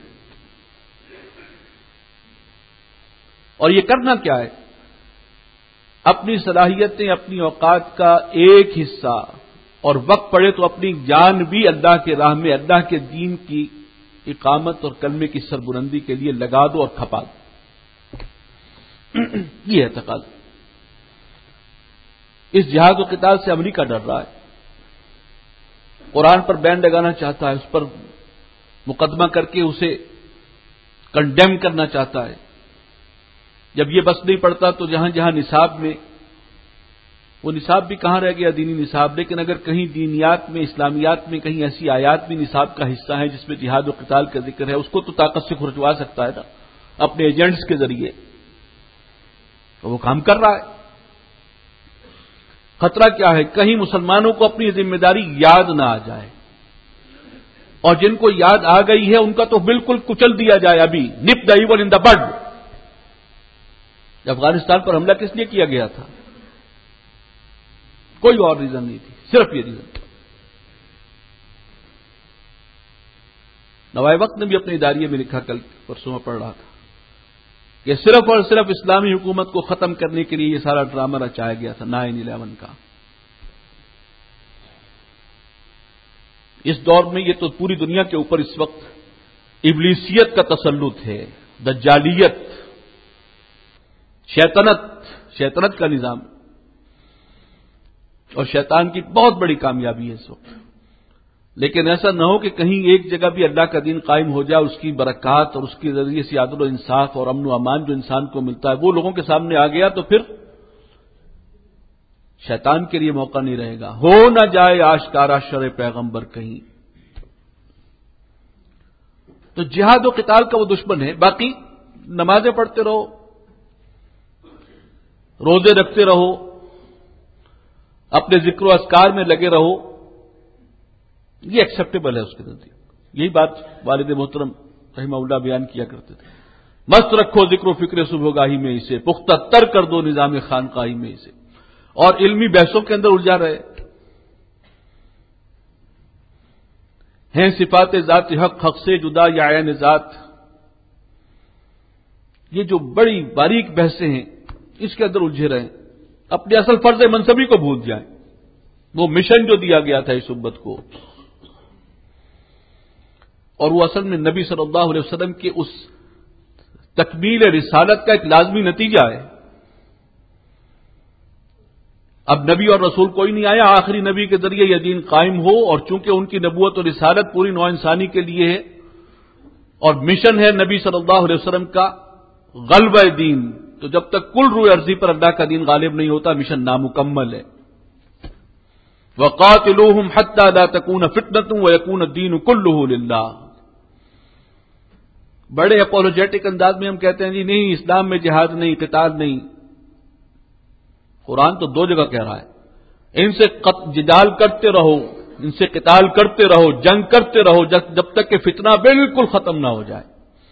اور یہ کرنا کیا ہے؟ اپنی صلاحیتیں، اپنی اوقات کا ایک حصہ، اور وقت پڑے تو اپنی جان بھی اللہ کے راہ میں، اللہ کے دین کی اقامت اور کلمے کی سربلندی کے لیے لگا دو اور کھپا دو۔ یہ ہے تقاضا۔ اس جہاد و قتال سے امریکہ ڈر رہا ہے، قرآن پر بین لگانا چاہتا ہے، اس پر مقدمہ کر کے اسے کنڈیم کرنا چاہتا ہے۔ جب یہ بس نہیں پڑتا تو جہاں جہاں نصاب میں، وہ نصاب بھی کہاں رہ گیا دینی نصاب، لیکن اگر کہیں دینیات میں، اسلامیات میں کہیں ایسی آیات بھی نصاب کا حصہ ہیں جس میں جہاد و قتال کا ذکر ہے، اس کو تو طاقت سے کھرچوا سکتا ہے نا اپنے ایجنٹس کے ذریعے، تو وہ کام کر رہا ہے۔ خطرہ کیا ہے؟ کہیں مسلمانوں کو اپنی ذمہ داری یاد نہ آ جائے، اور جن کو یاد آ گئی ہے ان کا تو بالکل کچل دیا جائے۔ ابھی نپ دا ایول ان دا بڈ۔ افغانستان پر حملہ کس لیے کیا گیا تھا؟ کوئی اور ریزن نہیں تھی، صرف یہ ریزن تھا۔ نوائے وقت نے بھی اپنے اداریے میں لکھا، کل پرسوں میں پڑھ رہا تھا، کہ صرف اور صرف اسلامی حکومت کو ختم کرنے کے لیے یہ سارا ڈرامہ رچایا گیا تھا نائن الیون کا۔ اس دور میں یہ تو پوری دنیا کے اوپر اس وقت ابلیسیت کا تسلط ہے، دجالیت، شیطنت شیطنت کا نظام، اور شیطان کی بہت بڑی کامیابی ہے اس وقت۔ لیکن ایسا نہ ہو کہ کہیں ایک جگہ بھی اللہ کا دین قائم ہو جائے، اس کی برکات اور اس کے ذریعے سے عدل و انصاف اور امن و امان جو انسان کو ملتا ہے وہ لوگوں کے سامنے آ گیا تو پھر شیطان کے لیے موقع نہیں رہے گا، ہو نہ جائے آشکارا شر پیغمبر کہیں۔ تو جہاد و قتال کا وہ دشمن ہے۔ باقی نمازیں پڑھتے رہو، روزے رکھتے رہو، اپنے ذکر و اذکار میں لگے رہو، یہ ایکسیپٹیبل ہے اس کے نزدیک۔ یہی بات والد محترم رحمہ اللہ بیان کیا کرتے تھے، مست رکھو ذکر و فکر صبح گاہی میں اسے، پختہ تر کر دو نظام خانقاہی میں اسے، اور علمی بحثوں کے اندر الجھا رہے ہیں۔ صفات ذات حق حق سے جدا یا عین ذات، یہ جو بڑی باریک بحثیں ہیں اس کے اندر الجھے رہے، اپنے اصل فرض منصبی کو بھول جائیں، وہ مشن جو دیا گیا تھا اس امت کو، اور وہ اصل میں نبی صلی اللہ علیہ وسلم کے اس تکمیل رسالت کا ایک لازمی نتیجہ ہے۔ اب نبی اور رسول کوئی نہیں آیا، آخری نبی کے ذریعے یہ دین قائم ہو، اور چونکہ ان کی نبوت اور رسالت پوری نوع انسانی کے لیے ہے، اور مشن ہے نبی صلی اللہ علیہ وسلم کا غلبہ دین، تو جب تک کل روح عرضی پر اللہ کا دین غالب نہیں ہوتا مشن نامکمل ہے۔ وَقَاتِلُوهُمْ حَتَّى لَا تَكُونَ فِتْنَةٌ وَيَكُونَ الدِّينُ كُلُّهُ لِلَّهِ۔ بڑے اپولوجیٹک انداز میں ہم کہتے ہیں جی نہیں اسلام میں جہاد نہیں، قتال نہیں۔ قرآن تو دو جگہ کہہ رہا ہے، ان سے جدال کرتے رہو، ان سے قتال کرتے رہو، جنگ کرتے رہو جب تک کہ فتنہ بالکل ختم نہ ہو جائے۔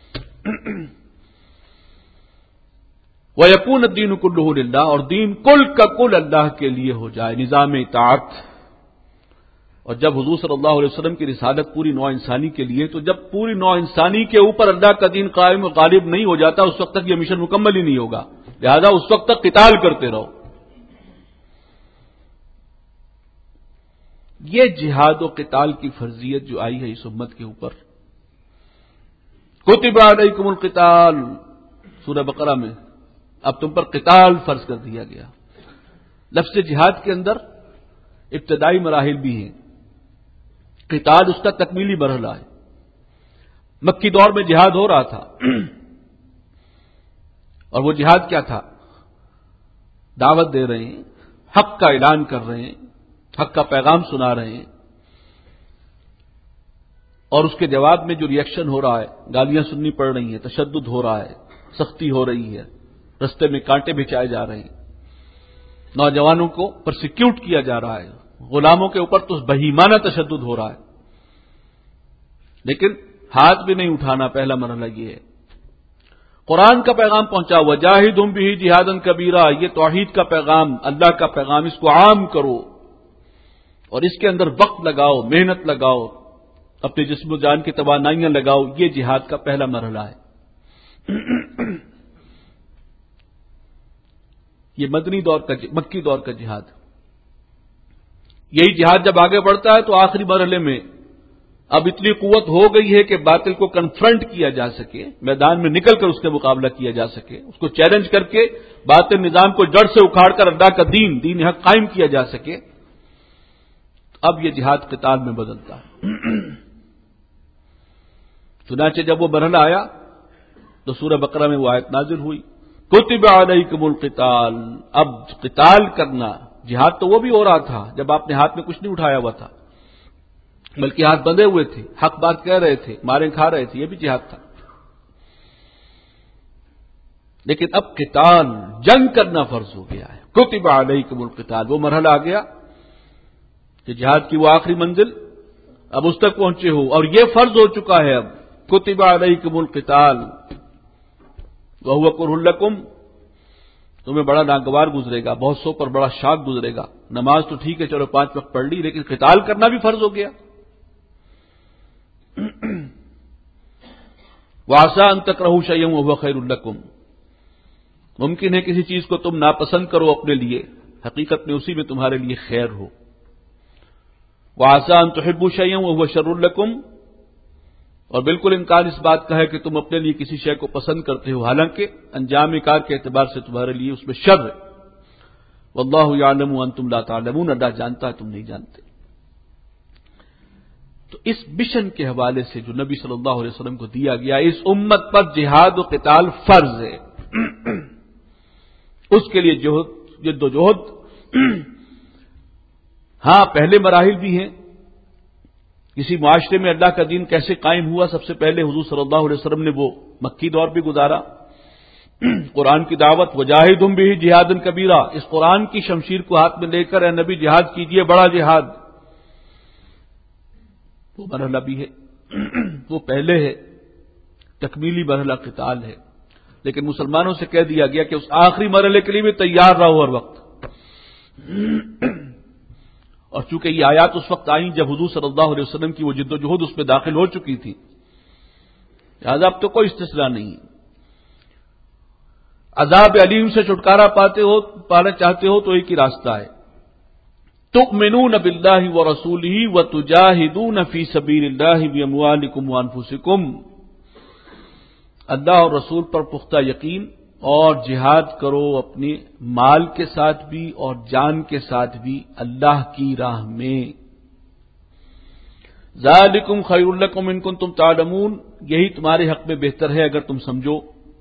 وَيَكُونَ الدِّينُ كُلُّهُ لِلَّهِ، اور دین کل کا کل اللہ کے لیے ہو جائے، نظام اطاعت۔ اور جب حضور صلی اللہ علیہ وسلم کی رسالت پوری نوع انسانی کے لیے، تو جب پوری نوع انسانی کے اوپر اللہ کا دین قائم و غالب نہیں ہو جاتا اس وقت تک یہ مشن مکمل ہی نہیں ہوگا، لہذا اس وقت تک قتال کرتے رہو۔ یہ جہاد و قتال کی فرضیت جو آئی ہے اس امت کے اوپر، کتب علیکم القتال سورہ بقرہ میں اب تم پر قتال فرض کر دیا گیا۔ لفظ جہاد کے اندر ابتدائی مراحل بھی ہیں، قتال اس کا تکمیلی مرحلہ ہے۔ مکی دور میں جہاد ہو رہا تھا، اور وہ جہاد کیا تھا؟ دعوت دے رہے ہیں، حق کا اعلان کر رہے ہیں، حق کا پیغام سنا رہے ہیں، اور اس کے جواب میں جو ریئیکشن ہو رہا ہے، گالیاں سننی پڑ رہی ہیں، تشدد ہو رہا ہے، سختی ہو رہی ہے، رستے میں کانٹے بچھائے جا رہے ہیں، نوجوانوں کو پرسیکیوٹ کیا جا رہا ہے، غلاموں کے اوپر تو بہیمانہ تشدد ہو رہا ہے، لیکن ہاتھ بھی نہیں اٹھانا، پہلا مرحلہ یہ ہے۔ قرآن کا پیغام پہنچا، وجاہدہم بہ جہادا کبیرا، یہ توحید کا پیغام، اللہ کا پیغام، اس کو عام کرو اور اس کے اندر وقت لگاؤ، محنت لگاؤ، اپنے جسم و جان کی توانائیاں لگاؤ، یہ جہاد کا پہلا مرحلہ ہے۔ یہ مدنی دور کا مکی دور کا جہاد۔ یہی جہاد جب آگے بڑھتا ہے تو آخری مرحلے میں اب اتنی قوت ہو گئی ہے کہ باطل کو کنفرنٹ کیا جا سکے، میدان میں نکل کر اس کا مقابلہ کیا جا سکے، اس کو چیلنج کر کے باطل نظام کو جڑ سے اکھاڑ کر اللہ کا دین دین حق قائم کیا جا سکے، اب یہ جہاد قتال میں بدلتا ہے۔ چنانچہ جب وہ مرحلہ آیا تو سورہ بقرہ میں وہ آیت نازل ہوئی، کتب علیکم القتال، اب قتال کرنا، جہاد تو وہ بھی ہو رہا تھا جب آپ نے ہاتھ میں کچھ نہیں اٹھایا ہوا تھا، بلکہ ہاتھ بندھے ہوئے تھے، حق بات کہہ رہے تھے، مارے کھا رہے تھے، یہ بھی جہاد تھا۔ لیکن اب قتال، جنگ کرنا فرض ہو گیا ہے، کتب علیکم القتال، وہ مرحلہ آ گیا کہ جہاد کی وہ آخری منزل اب اس تک پہنچے ہو، اور یہ فرض ہو چکا ہے اب، کتب علیکم القتال وہو کرہ لکم، تمہیں بڑا ناگوار گزرے گا، بہت سو پر بڑا شاک گزرے گا، نماز تو ٹھیک ہے چلو پانچ وقت پڑھ لی، لیکن قتال کرنا بھی فرض ہو گیا۔ وَعَسَىٰ أَن تَكْرَهُوا شَيْئًا وَهُوَ خَيْرٌ لَكُمْ، ممکن ہے کسی چیز کو تم ناپسند کرو اپنے لیے، حقیقت میں اسی میں تمہارے لیے خیر ہو۔ وَعَسَىٰ أَن تُحِبُّوا شَيْئًا وَهُوَ شَرٌّ لَكُمْ، اور بالکل امکان اس بات کا ہے کہ تم اپنے لیے کسی شے کو پسند کرتے ہو، حالانکہ انجام کار کے اعتبار سے تمہارے لیے اس میں شر ہے۔ واللہ یعلم وانتم لا تعلمون، اللہ جانتا ہے تم نہیں جانتے۔ تو اس مشن کے حوالے سے جو نبی صلی اللہ علیہ وسلم کو دیا گیا، اس امت پر جہاد و قتال فرض ہے، اس کے لیے جہد جد و جہد، ہاں پہلے مراحل بھی ہیں، کسی معاشرے میں اللہ کا دین کیسے قائم ہوا، سب سے پہلے حضور صلی اللہ علیہ وسلم نے وہ مکی دور بھی گزارا، قرآن کی دعوت، وجاہدہم بہ جہادا کبیرا، اس قرآن کی شمشیر کو ہاتھ میں لے کر اے نبی جہاد کیجئے، بڑا جہاد، وہ مرحلہ بھی ہے، وہ پہلے ہے، تکمیلی مرحلہ قتال ہے، لیکن مسلمانوں سے کہہ دیا گیا کہ اس آخری مرحلے کے لیے بھی تیار رہو ہر وقت۔ اور چونکہ یہ آیات اس وقت آئیں جب حضور صلی اللہ علیہ وسلم کی وہ جد و جہد اس میں داخل ہو چکی تھی، لہذا اب تو کوئی استثناء نہیں ہے۔ عذاب علیم سے چھٹکارا پاتے ہو پانا چاہتے ہو تو ایک ہی راستہ ہے، تؤمنون باللہ ورسولہ وتجاہدون فی سبیل اللہ باموالکم وانفسکم، اللہ اور رسول پر پختہ یقین اور جہاد کرو اپنے مال کے ساتھ بھی اور جان کے ساتھ بھی اللہ کی راہ میں، ذالکم خیر لکم ان کنتم تعلمون، یہی تمہارے حق میں بہتر ہے اگر تم سمجھو۔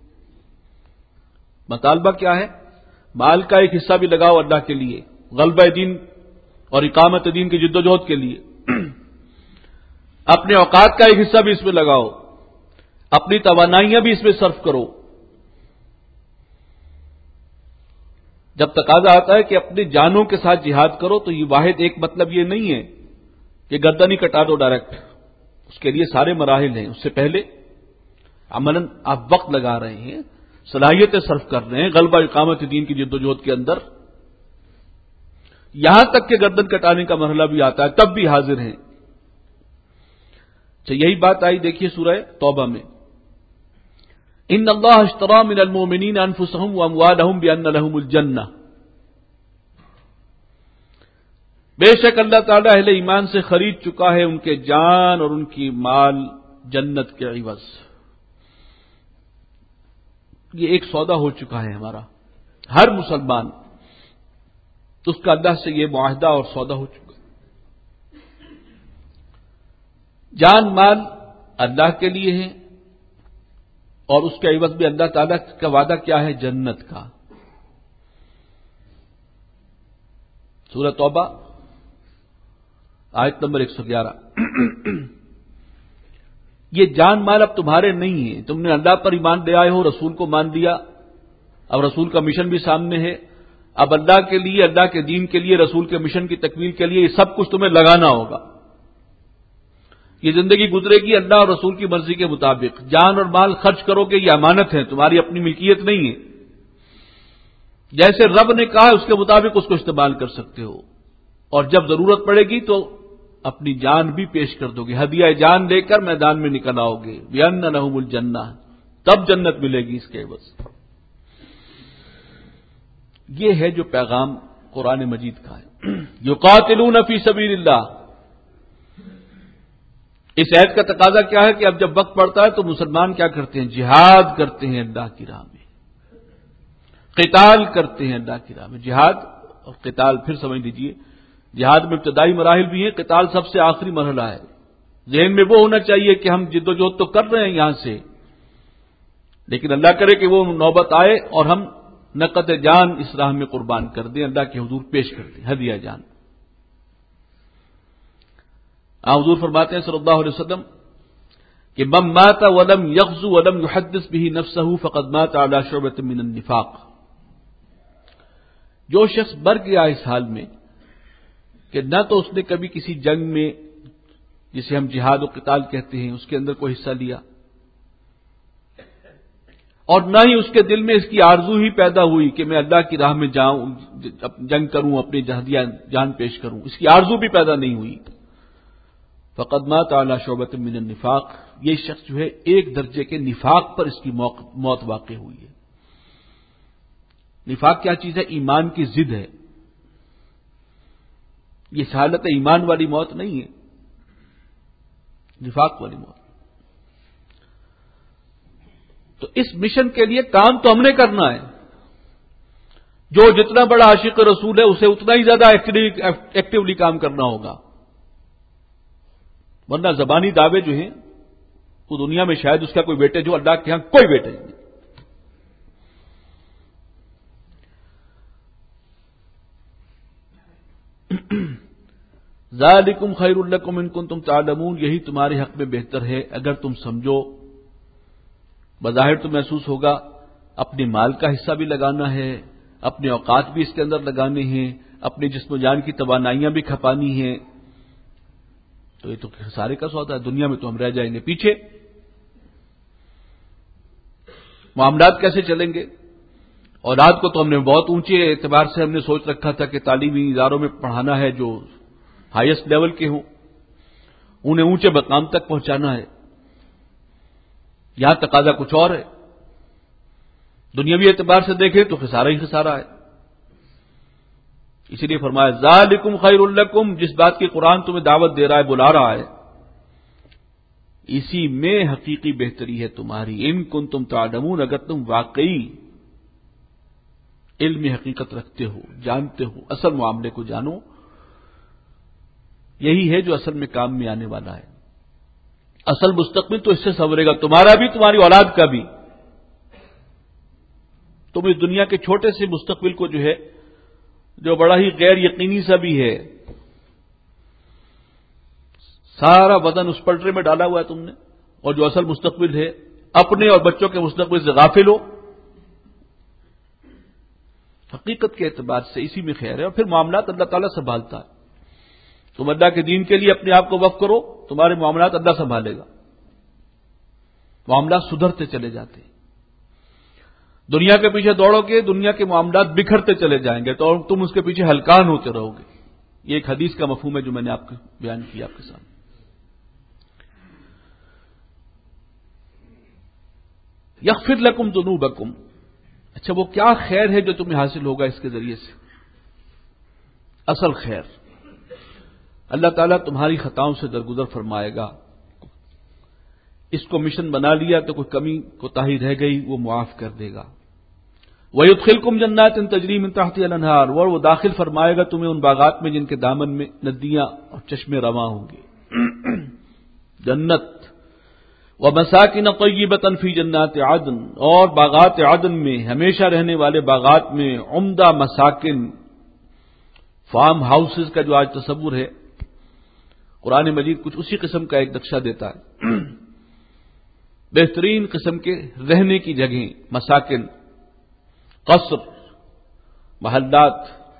مطالبہ کیا ہے؟ مال کا ایک حصہ بھی لگاؤ اللہ کے لیے، غلبہ دین اور اقامت دین کی جد و جہد کے لیے، اپنے اوقات کا ایک حصہ بھی اس میں لگاؤ، اپنی توانائیاں بھی اس میں صرف کرو۔ جب تقاضا آتا ہے کہ اپنی جانوں کے ساتھ جہاد کرو تو یہ واحد ایک مطلب یہ نہیں ہے کہ گردن ہی کٹا دو ڈائریکٹ، اس کے لیے سارے مراحل ہیں، اس سے پہلے عملاً آپ وقت لگا رہے ہیں، صلاحیتیں صرف کر رہے ہیں غلبہ اقامت دین کی جد و جہد کے اندر، یہاں تک کہ گردن کٹانے کا مرحلہ بھی آتا ہے تب بھی حاضر ہیں۔ اچھا یہی بات آئی دیکھیے سورہ توبہ میں، ان اللہ اشتری من المؤمنین انفسهم واموالهم بان لهم الجنہ، بے شک اللہ تعالی اہل ایمان سے خرید چکا ہے ان کے جان اور ان کی مال جنت کے عوض، یہ ایک سودا ہو چکا ہے ہمارا، ہر مسلمان اس کا اللہ سے یہ معاہدہ اور سودا ہو چکا، جان مال اللہ کے لیے ہے اور اس کے عوض بھی اللہ تعالیٰ کا وعدہ کیا ہے؟ جنت کا۔ سورہ توبہ آیت نمبر ایک سو گیارہ، یہ جان مال اب تمہارے نہیں ہیں، تم نے اللہ پر ایمان لے آئے ہو، رسول کو مان لیا، اب رسول کا مشن بھی سامنے ہے، اب اللہ کے لیے، اللہ کے دین کے لیے، رسول کے مشن کی تکمیل کے لیے یہ سب کچھ تمہیں لگانا ہوگا۔ یہ زندگی گزرے گی اللہ اور رسول کی مرضی کے مطابق، جان اور مال خرچ کرو گے، یہ امانت ہے، تمہاری اپنی ملکیت نہیں ہے، جیسے رب نے کہا ہے اس کے مطابق اس کو استعمال کر سکتے ہو، اور جب ضرورت پڑے گی تو اپنی جان بھی پیش کر دو گے، ہدیہ جان لے کر میدان میں نکل آؤ گے، بِأَنَّ لَهُمُ الْجَنَّةُ، تب جنت ملے گی اس کے عوض۔ یہ ہے جو پیغام قرآن مجید کا ہے، یقاتلون فی سبیل اللہ، اس عہد کا تقاضا کیا ہے کہ اب جب وقت پڑتا ہے تو مسلمان کیا کرتے ہیں؟ جہاد کرتے ہیں اللہ کی راہ میں، قتال کرتے ہیں اللہ کی راہ میں۔ جہاد اور قتال پھر سمجھ لیجئے، جہاد میں ابتدائی مراحل بھی ہیں، قتال سب سے آخری مرحلہ ہے۔ ذہن میں وہ ہونا چاہیے کہ ہم جد و جہد تو کر رہے ہیں یہاں سے، لیکن اللہ کرے کہ وہ نوبت آئے اور ہم نقد جان اس راہ میں قربان کر دیں، اللہ کے حضور پیش کر دیں، ہدیہ جان۔ آپ حضور فرماتے ہیں صلی اللہ علیہ وسلم کہ من مات ولم یغزو ولم یحدث به نفسه فقد مات على شعبۃ من النفاق۔ جو شخص مر گیا اس حال میں کہ نہ تو اس نے کبھی کسی جنگ میں جسے ہم جہاد و قتال کہتے ہیں اس کے اندر کوئی حصہ لیا، اور نہ ہی اس کے دل میں اس کی آرزو ہی پیدا ہوئی کہ میں اللہ کی راہ میں جاؤں، جنگ کروں، اپنی جہادیہ جان پیش کروں، اس کی آرزو بھی پیدا نہیں ہوئی، فقد مات علی شعبۃ من النفاق، یہ شخص جو ہے ایک درجے کے نفاق پر اس کی موت واقع ہوئی ہے۔ نفاق کیا چیز ہے؟ ایمان کی ضد ہے، یہ حالت ایمان والی موت نہیں ہے، نفاق والی موت۔ تو اس مشن کے لیے کام تو ہم نے کرنا ہے، جو جتنا بڑا عاشق رسول ہے اسے اتنا ہی زیادہ ایکٹیولی کام کرنا ہوگا، ورنہ زبانی دعوے جو ہیں وہ دنیا میں شاید اس کا کوئی بیٹے جو اللہ کے ہاں کوئی بیٹے نہیں۔ ذالکم خیر لکم ان کنتم تعلمون، یہی تمہارے حق میں بہتر ہے اگر تم سمجھو۔ بظاہر تو محسوس ہوگا اپنے مال کا حصہ بھی لگانا ہے، اپنے اوقات بھی اس کے اندر لگانے ہیں، اپنے جسم و جان کی توانائیاں بھی کھپانی ہیں، تو یہ تو خسارے کا سودا ہے، دنیا میں تو ہم رہ جائیں گے پیچھے۔ معاملات کیسے چلیں گے؟ اولاد کو تو ہم نے بہت اونچے اعتبار سے ہم نے سوچ رکھا تھا کہ تعلیمی اداروں میں پڑھانا ہے جو ہائیسٹ لیول کے ہوں، انہیں اونچے مقام تک پہنچانا ہے، یہاں تقاضا کچھ اور ہے۔ دنیاوی اعتبار سے دیکھیں تو خسارہ ہی خسارہ ہے، اسی لیے فرمایا ذالکم خیر لکم، جس بات کی قرآن تمہیں دعوت دے رہا ہے، بلا رہا ہے، اسی میں حقیقی بہتری ہے تمہاری، ان کنتم تعلمون، اگر تم واقعی علم حقیقت رکھتے ہو، جانتے ہو، اصل معاملے کو جانو، یہی ہے جو اصل میں کام میں آنے والا ہے۔ اصل مستقبل تو اس سے سنورے گا، تمہارا بھی، تمہاری اولاد کا بھی۔ تم اس دنیا کے چھوٹے سے مستقبل کو جو ہے، جو بڑا ہی غیر یقینی سا بھی ہے، سارا وزن اس پلٹے میں ڈالا ہوا ہے تم نے، اور جو اصل مستقبل ہے اپنے اور بچوں کے مستقبل سے غافل ہو۔ حقیقت کے اعتبار سے اسی میں خیر ہے، اور پھر معاملات اللہ تعالیٰ سنبھالتا ہے۔ تم اللہ کے دین کے لیے اپنے آپ کو وقف کرو، تمہارے معاملات اللہ سنبھالے گا، معاملات سدھرتے چلے جاتے ہیں۔ دنیا کے پیچھے دوڑو گے، دنیا کے معاملات بکھرتے چلے جائیں گے، تو تم اس کے پیچھے ہلکان ہوتے رہو گے۔ یہ ایک حدیث کا مفہوم ہے جو میں نے آپ کو بیان کیا آپ کے سامنے۔ یغفر لکم ذنوبکم، اچھا وہ کیا خیر ہے جو تمہیں حاصل ہوگا اس کے ذریعے سے؟ اصل خیر، اللہ تعالیٰ تمہاری خطاؤں سے درگزر فرمائے گا، اس کو مشن بنا لیا تو کوئی کمی کوتاہی رہ گئی وہ معاف کر دے گا۔ وَيُدْخِلْكُمْ جَنَّاتٍ تَجْرِي مِن تَحْتِهَا الْأَنْهَارُ، اور وہ داخل فرمائے گا تمہیں ان باغات میں جن کے دامن میں ندیاں اور چشمے رواں ہوں گے۔ جنت وَمَسَاكِنَ طَيِّبَةً فِي جَنَّاتِ عَدْنٍ، اور باغات عدن میں، ہمیشہ رہنے والے باغات میں، عمدہ مساکن، فارم ہاؤسز کا جو آج تصور ہے، قرآن مجید کچھ اسی قسم کا ایک نقشہ دیتا ہے، بہترین قسم کے رہنے کی جگہیں، مساکن، قصر، محلات،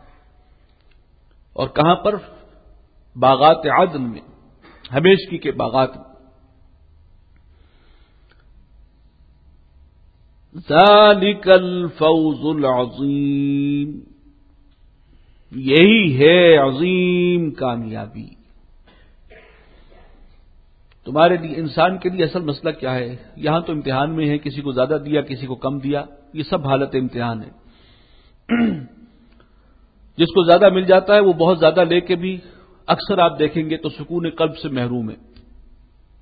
اور کہاں پر؟ باغات عدن میں، ہمیشگی کے باغات میں۔ ذالک الفوز العظیم، یہی ہے عظیم کامیابی۔ تمہارے لیے، انسان کے لیے اصل مسئلہ کیا ہے؟ یہاں تو امتحان میں ہے، کسی کو زیادہ دیا، کسی کو کم دیا، یہ سب حالت امتحان ہے۔ جس کو زیادہ مل جاتا ہے وہ بہت زیادہ لے کے بھی اکثر آپ دیکھیں گے تو سکون قلب سے محروم ہے،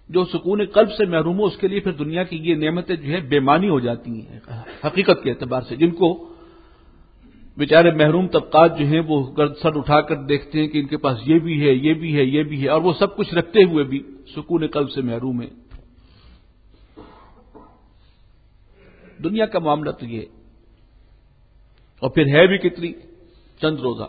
جو سکون قلب سے محروم ہو اس کے لیے پھر دنیا کی یہ نعمتیں جو ہے بے معنی ہو جاتی ہیں حقیقت کے اعتبار سے. جن کو بیچارے محروم طبقات جو ہیں وہ سر اٹھا کر دیکھتے ہیں کہ ان کے پاس یہ بھی ہے یہ بھی ہے یہ بھی ہے، اور وہ سب کچھ رکھتے ہوئے بھی سکون قلب سے محروم ہے. دنیا کا معاملہ تو یہ، اور پھر ہے بھی کتنی چند روزہ،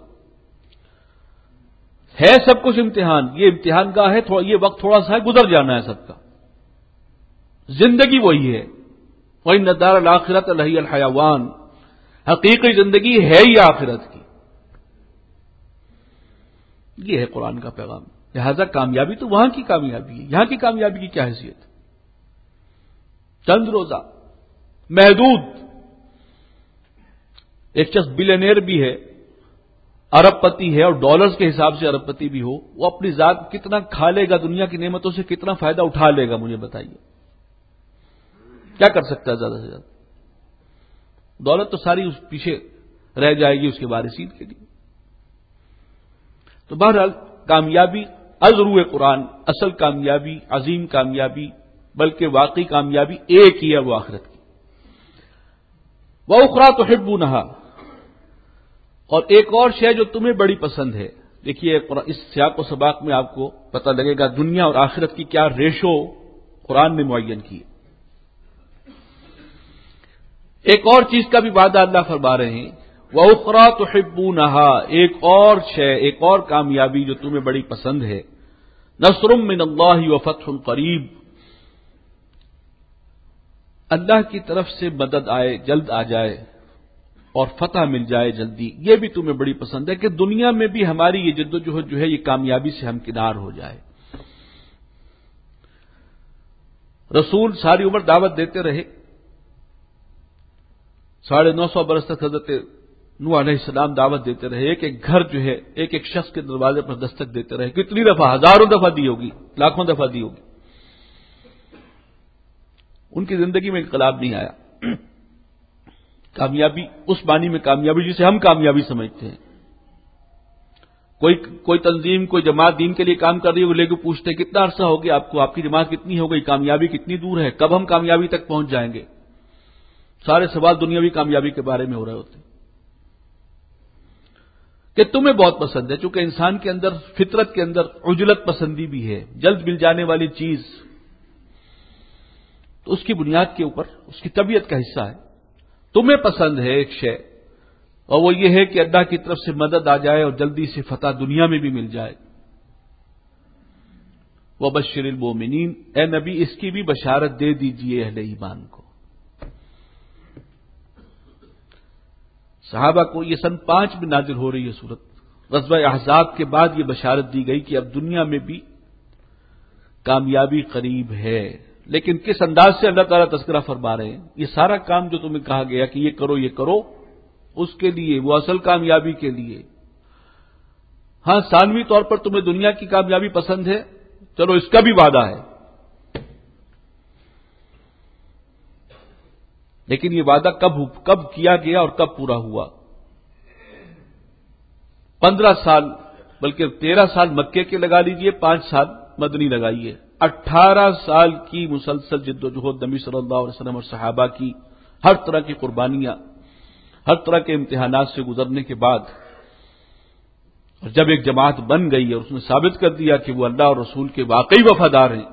ہے سب کچھ امتحان. یہ امتحان گاہ ہے، تھوڑا یہ وقت تھوڑا سا ہے، گزر جانا ہے سب کا. زندگی وہی ہے. وَإِنَّ الدَّارَ الْآخِرَةَ لَهِيَ الْحَيَوَانُ، حقیقی زندگی ہے ہی آخرت کی. یہ ہے قرآن کا پیغام. لہذا کامیابی تو وہاں کی کامیابی ہے، یہاں کی کامیابی کی کیا حیثیت؟ چند روزہ محدود. ایک شخص بلینئر بھی ہے، ارب پتی ہے، اور ڈالرز کے حساب سے ارب پتی بھی ہو، وہ اپنی ذات کتنا کھا لے گا، دنیا کی نعمتوں سے کتنا فائدہ اٹھا لے گا، مجھے بتائیے کیا کر سکتا ہے زیادہ سے زیادہ؟ دولت تو ساری اس پیچھے رہ جائے گی اس کے وارثین کے لیے. تو بہرحال کامیابی از روح قرآن، اصل کامیابی، عظیم کامیابی، بلکہ واقعی کامیابی ایک ہی ہے، وہ آخرت کی. وَأُخْرَىٰ تُحِبُّونَهَا، اور ایک اور شے جو تمہیں بڑی پسند ہے. دیکھیے اس سیاق و سباق میں آپ کو پتہ لگے گا دنیا اور آخرت کی کیا ریشو قرآن نے معین کی ہے. ایک اور چیز کا بھی وعدہ اللہ فرما رہے ہیں، وَأُخْرَىٰ تُحِبُّونَهَا، ایک اور شے، ایک اور کامیابی جو تمہیں بڑی پسند ہے. نصر من اللہ وفتح قریب، اللہ کی طرف سے مدد آئے، جلد آ جائے اور فتح مل جائے جلدی. یہ بھی تمہیں بڑی پسند ہے کہ دنیا میں بھی ہماری یہ جدوجہد جو ہے یہ کامیابی سے ہمکنار ہو جائے. رسول ساری عمر دعوت دیتے رہے، ساڑھے نو سو برس تک حضرت نوح علیہ السلام دعوت دیتے رہے. ایک ایک گھر جو ہے ایک ایک شخص کے دروازے پر دستک دیتے رہے. کتنی دفعہ؟ ہزاروں دفعہ دی ہوگی، لاکھوں دفعہ دی ہوگی. ان کی زندگی میں انقلاب نہیں آیا. کامیابی اس معنی میں کامیابی جسے ہم کامیابی سمجھتے ہیں. کوئی کوئی تنظیم، کوئی جماعت دین کے لیے کام کر رہی ہے، وہ لے کے پوچھتے ہیں کتنا عرصہ ہو گیا آپ کو، آپ کی جماعت کتنی ہو گئی، کامیابی کتنی دور ہے، کب ہم کامیابی تک پہنچ جائیں گے. سارے سوال دنیاوی کامیابی کے بارے میں ہو رہے ہوتے ہیں. کہ تمہیں بہت پسند ہے، چونکہ انسان کے اندر، فطرت کے اندر عجلت پسندی بھی ہے، جلد مل جانے والی چیز تو اس کی بنیاد کے اوپر اس کی طبیعت کا حصہ ہے. تمہیں پسند ہے ایک شے، اور وہ یہ ہے کہ اللہ کی طرف سے مدد آ جائے اور جلدی سے فتح دنیا میں بھی مل جائے. وَبَشِّرِ الْمُؤْمِنِينَ، اے نبی اس کی بھی بشارت دے دیجئے اہل ایمان کو. صحابہ کو یہ سن پانچ میں نازل ہو رہی ہے سورت. غزوہ احزاب کے بعد یہ بشارت دی گئی کہ اب دنیا میں بھی کامیابی قریب ہے. لیکن کس انداز سے اللہ تعالیٰ تذکرہ فرما رہے ہیں؟ یہ سارا کام جو تمہیں کہا گیا کہ یہ کرو یہ کرو، اس کے لیے، وہ اصل کامیابی کے لیے. ہاں ثانوی طور پر تمہیں دنیا کی کامیابی پسند ہے، چلو اس کا بھی وعدہ ہے، لیکن یہ وعدہ کب کب کیا گیا اور کب پورا ہوا؟ پندرہ سال بلکہ تیرہ سال مکے کے لگا لیجئے، پانچ سال مدنی لگائیے، اٹھارہ سال کی مسلسل جد و جہد نبی صلی اللہ علیہ وسلم اور صحابہ کی، ہر طرح کی قربانیاں، ہر طرح کے امتحانات سے گزرنے کے بعد، اور جب ایک جماعت بن گئی اور اس نے ثابت کر دیا کہ وہ اللہ اور رسول کے واقعی وفادار ہیں،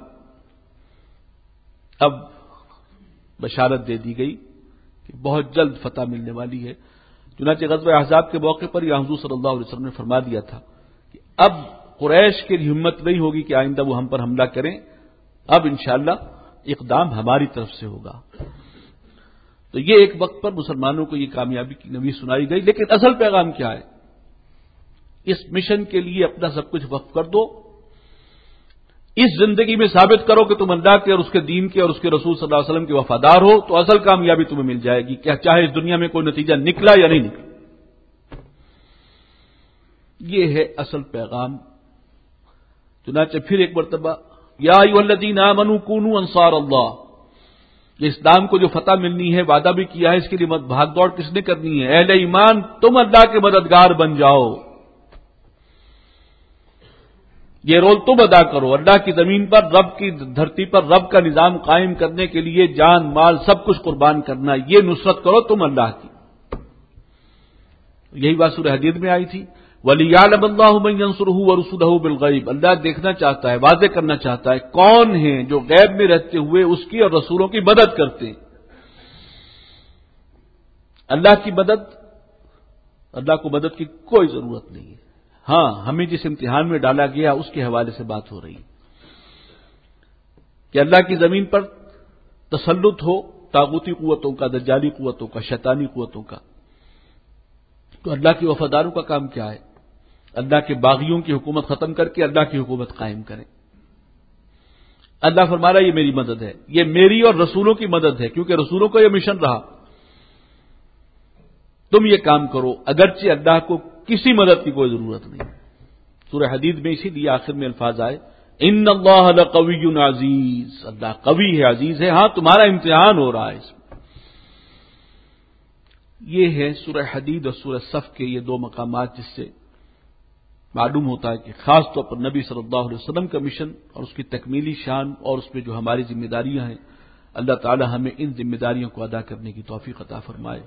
اب بشارت دے دی گئی کہ بہت جلد فتح ملنے والی ہے. چنانچہ غزوہ احزاب کے موقع پر یہ حضور صلی اللہ علیہ وسلم نے فرما دیا تھا کہ اب قریش کی ہمت نہیں ہوگی کہ آئندہ وہ ہم پر حملہ کریں، اب انشاءاللہ اقدام ہماری طرف سے ہوگا. تو یہ ایک وقت پر مسلمانوں کو یہ کامیابی کی نوید سنائی گئی. لیکن اصل پیغام کیا ہے؟ اس مشن کے لیے اپنا سب کچھ وقف کر دو، اس زندگی میں ثابت کرو کہ تم اللہ کے اور اس کے دین کے اور اس کے رسول صلی اللہ علیہ وسلم کے وفادار ہو، تو اصل کامیابی تمہیں مل جائے گی، کیا چاہے اس دنیا میں کوئی نتیجہ نکلا یا نہیں نکلا. یہ ہے اصل پیغام. چنانچہ پھر ایک مرتبہ یا ایھا الذین آمنوا کونوا انصار اللہ، یہ اسلام کو جو فتح ملنی ہے وعدہ بھی کیا ہے، اس کے لیے مت بھاگ دوڑ کس نے کرنی ہے؟ اہل ایمان تم اللہ کے مددگار بن جاؤ. یہ رول تم ادا کرو، اللہ کی زمین پر، رب کی دھرتی پر رب کا نظام قائم کرنے کے لیے جان مال سب کچھ قربان کرنا، یہ نصرت کرو تم اللہ کی۔ یہی بات سورہ حدید میں آئی تھی، وَلِيَعْلَمَ اللَّهُ مَن يَنصُرُهُ وَرُسُلَهُ بِالْغَيْبِ، اللہ دیکھنا چاہتا ہے، واضح کرنا چاہتا ہے کون ہیں جو غیب میں رہتے ہوئے اس کی اور رسولوں کی مدد کرتے ہیں۔ اللہ کی مدد، اللہ کو مدد کی کوئی ضرورت نہیں ہے۔ ہاں، ہمیں جس امتحان میں ڈالا گیا اس کے حوالے سے بات ہو رہی ہے کہ اللہ کی زمین پر تسلط ہو طاغوتی قوتوں کا، دجالی قوتوں کا، شیطانی قوتوں کا، تو اللہ کے وفاداروں کا کام کیا ہے؟ اللہ کے باغیوں کی حکومت ختم کر کے اللہ کی حکومت قائم کریں۔ اللہ فرما رہا ہے یہ میری مدد ہے، یہ میری اور رسولوں کی مدد ہے، کیونکہ رسولوں کا یہ مشن رہا، تم یہ کام کرو، اگرچہ اللہ کو کسی مدد کی کوئی ضرورت نہیں۔ سورہ حدید میں اسی لیے آخر میں الفاظ آئے، ان اللہ لقوی عزیز، اللہ قوی ہے، عزیز ہے، ہاں تمہارا امتحان ہو رہا ہے اس میں۔ یہ ہے سورہ حدید اور سورہ صف کے یہ دو مقامات جس سے معلوم ہوتا ہے کہ خاص طور پر نبی صلی اللہ علیہ وسلم کا مشن اور اس کی تکمیلی شان اور اس میں جو ہماری ذمہ داریاں ہیں، اللہ تعالی ہمیں ان ذمہ داریوں کو ادا کرنے کی توفیق عطا فرمائے۔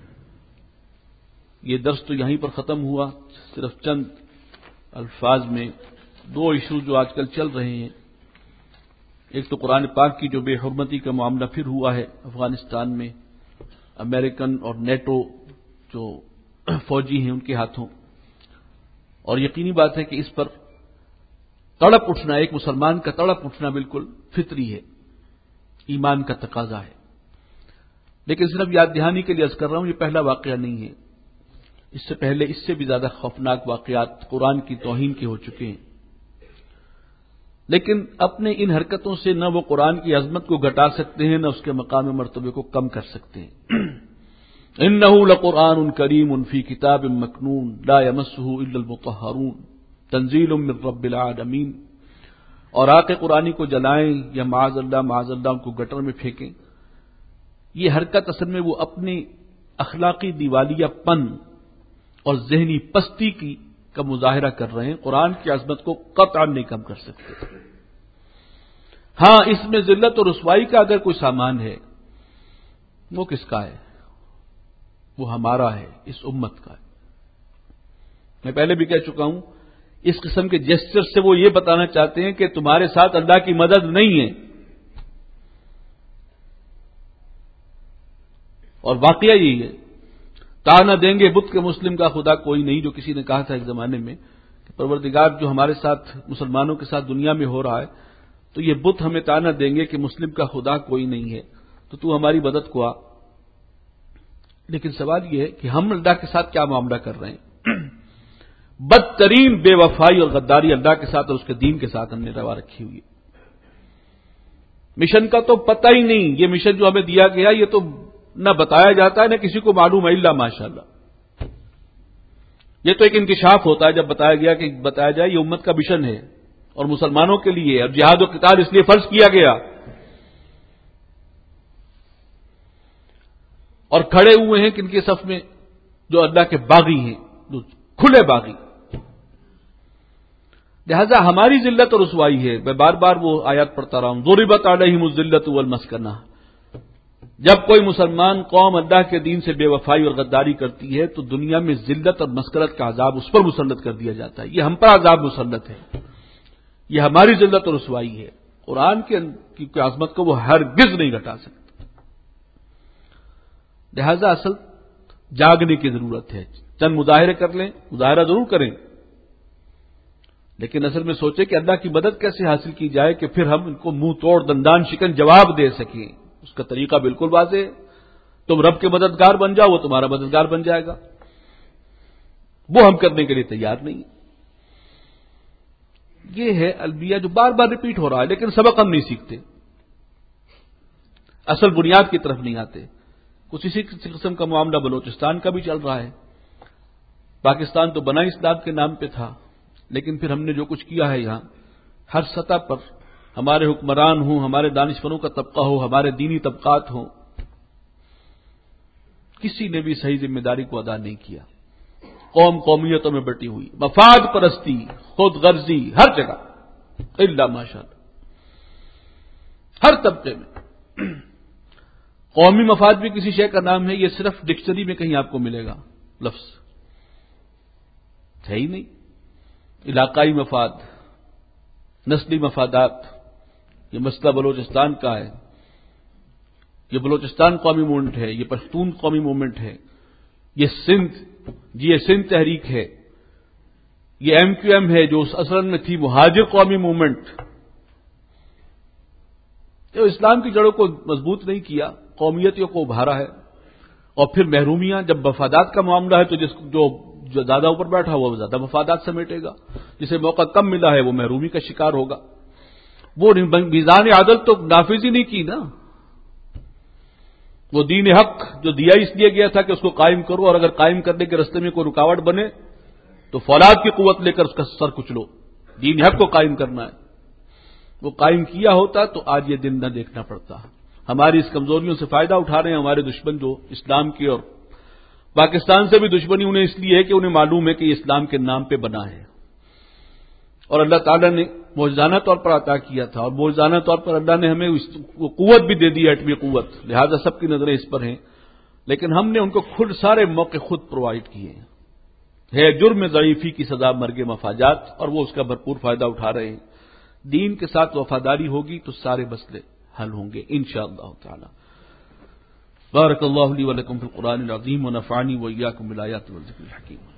یہ درس تو یہیں پر ختم ہوا، صرف چند الفاظ میں دو ایشو جو آج کل چل رہے ہیں، ایک تو قرآن پاک کی جو بے حرمتی کا معاملہ پھر ہوا ہے افغانستان میں، امریکن اور نیٹو جو فوجی ہیں ان کے ہاتھوں، اور یقینی بات ہے کہ اس پر تڑپ اٹھنا، ایک مسلمان کا تڑپ اٹھنا بالکل فطری ہے، ایمان کا تقاضا ہے۔ لیکن صرف یاد دہانی کے لیے عرض کر رہا ہوں، یہ پہلا واقعہ نہیں ہے، اس سے پہلے اس سے بھی زیادہ خوفناک واقعات قرآن کی توہین کے ہو چکے ہیں، لیکن اپنے ان حرکتوں سے نہ وہ قرآن کی عظمت کو گھٹا سکتے ہیں نہ اس کے مقام مرتبے کو کم کر سکتے ہیں۔ انہ لقرآن کریم فی کتاب مکنون لا یمسہ الا المطہرون تنزیل من رب العالمین، اور آق قرآنی کو جلائیں یا معاذ اللہ معاذ اللہ ان کو گٹر میں پھینکیں، یہ حرکت اصل میں وہ اپنی اخلاقی دیوالیہ پن اور ذہنی پستی کی کا مظاہرہ کر رہے ہیں، قرآن کی عظمت کو قطعا نہیں کم کر سکتے۔ ہاں، اس میں ذلت اور رسوائی کا اگر کوئی سامان ہے وہ کس کا ہے؟ وہ ہمارا ہے، اس امت کا ہے۔ میں پہلے بھی کہہ چکا ہوں، اس قسم کے جیسچر سے وہ یہ بتانا چاہتے ہیں کہ تمہارے ساتھ اللہ کی مدد نہیں ہے، اور واقعہ یہی ہے۔ تانا دیں گے بت کے مسلم کا خدا کوئی نہیں، جو کسی نے کہا تھا ایک زمانے میں کہ پروردگار جو ہمارے ساتھ مسلمانوں کے ساتھ دنیا میں ہو رہا ہے، تو یہ بت ہمیں تانا دیں گے کہ مسلم کا خدا کوئی نہیں ہے، تو تو ہماری مدد کو آ۔ لیکن سوال یہ ہے کہ ہم اللہ کے ساتھ کیا معاملہ کر رہے ہیں؟ بدترین بے وفائی اور غداری اللہ کے ساتھ اور اس کے دین کے ساتھ ہم نے روا رکھی ہوئی ہے۔ مشن کا تو پتہ ہی نہیں، یہ مشن جو ہمیں دیا گیا یہ تو نہ بتایا جاتا ہے نہ کسی کو معلوم ہے الا ماشاءاللہ۔ یہ تو ایک انکشاف ہوتا ہے جب بتایا گیا کہ بتایا جائے یہ امت کا مشن ہے اور مسلمانوں کے لیے، اور جہاد و قتال اس لیے فرض کیا گیا، اور کھڑے ہوئے ہیں کن کے صف میں؟ جو اللہ کے باغی ہیں، جو کھلے باغی۔ لہذا ہماری ذلت اور رسوائی ہے، میں بار بار وہ آیات پڑھتا رہا ہوں، ضربت علیہم الذلۃ والمسکنہ۔ جب کوئی مسلمان قوم اللہ کے دین سے بے وفائی اور غداری کرتی ہے تو دنیا میں ذلت اور مسکرت کا عذاب اس پر مسلط کر دیا جاتا ہے، یہ ہم پر عذاب مسلط ہے، یہ ہماری ذلت اور رسوائی ہے۔ قرآن کی عظمت کو وہ ہرگز نہیں گھٹا سکتا۔ لہذا اصل جاگنے کی ضرورت ہے، چند مظاہرے کر لیں، مظاہرہ ضرور کریں، لیکن اصل میں سوچیں کہ اللہ کی مدد کیسے حاصل کی جائے کہ پھر ہم ان کو منہ توڑ دندان شکن جواب دے سکیں۔ اس کا طریقہ بالکل واضح ہے، تم رب کے مددگار بن جاؤ، وہ تمہارا مددگار بن جائے گا، وہ ہم کرنے کے لیے تیار نہیں۔ یہ ہے المیہ جو بار بار ریپیٹ ہو رہا ہے، لیکن سبق ہم نہیں سیکھتے، اصل بنیاد کی طرف نہیں آتے۔ کچھ اسی قسم کا معاملہ بلوچستان کا بھی چل رہا ہے۔ پاکستان تو بنا اسلام کے نام پہ تھا، لیکن پھر ہم نے جو کچھ کیا ہے یہاں ہر سطح پر، ہمارے حکمران ہوں، ہمارے دانشوروں کا طبقہ ہو، ہمارے دینی طبقات ہوں، کسی نے بھی صحیح ذمہ داری کو ادا نہیں کیا۔ قوم قومیتوں میں بٹی ہوئی، مفاد پرستی، خود غرضی ہر جگہ، الا ماشاء اللہ، ہر طبقے میں۔ قومی مفاد بھی کسی شے کا نام ہے، یہ صرف ڈکشنری میں کہیں آپ کو ملے گا لفظ، ہے ہی نہیں۔ علاقائی مفاد، نسلی مفادات، یہ مسئلہ بلوچستان کا ہے، یہ بلوچستان قومی موومنٹ ہے، یہ پشتون قومی موومنٹ ہے، یہ سندھ جی یہ سندھ تحریک ہے، یہ ایم کیو ایم ہے جو اصل میں تھی مہاجر قومی موومنٹ۔ جو اسلام کی جڑوں کو مضبوط نہیں کیا، قومیتوں کو ابھارا ہے، اور پھر محرومیاں، جب مفادات کا معاملہ ہے تو جس جو جو زیادہ اوپر بیٹھا ہوا وہ زیادہ مفادات سمیٹے گا، جسے موقع کم ملا ہے وہ محرومی کا شکار ہوگا۔ وہ میزان عدل تو نافذ ہی نہیں کی نا، وہ دین حق جو دیا اس لیے گیا تھا کہ اس کو قائم کرو، اور اگر قائم کرنے کے راستے میں کوئی رکاوٹ بنے تو فولاد کی قوت لے کر اس کا سر کچلو، دین حق کو قائم کرنا ہے۔ وہ قائم کیا ہوتا تو آج یہ دن نہ دیکھنا پڑتا۔ ہماری اس کمزوریوں سے فائدہ اٹھا رہے ہیں ہمارے دشمن جو اسلام کی، اور پاکستان سے بھی دشمنی انہیں اس لیے ہے کہ انہیں معلوم ہے کہ یہ اسلام کے نام پہ بنا ہے، اور اللہ تعالیٰ نے موجزانہ طور پر عطا کیا تھا، اور موجزانہ طور پر اللہ نے ہمیں وہ قوت بھی دے دی، ایٹمی قوت، لہذا سب کی نظریں اس پر ہیں، لیکن ہم نے ان کو خود سارے موقع خود پرووائڈ کیے ہیں۔ ہے جرم ضعیفی کی سزا مرگ مفاجات، اور وہ اس کا بھرپور فائدہ اٹھا رہے ہیں۔ دین کے ساتھ وفاداری ہوگی تو سارے مسئلے حل ہوں گے انشاءاللہ تعالی۔ بارک اللہ لی و لکم فی القرآن العظیم ونفعنی وإیاکم بالآیات والذکر الحکیم۔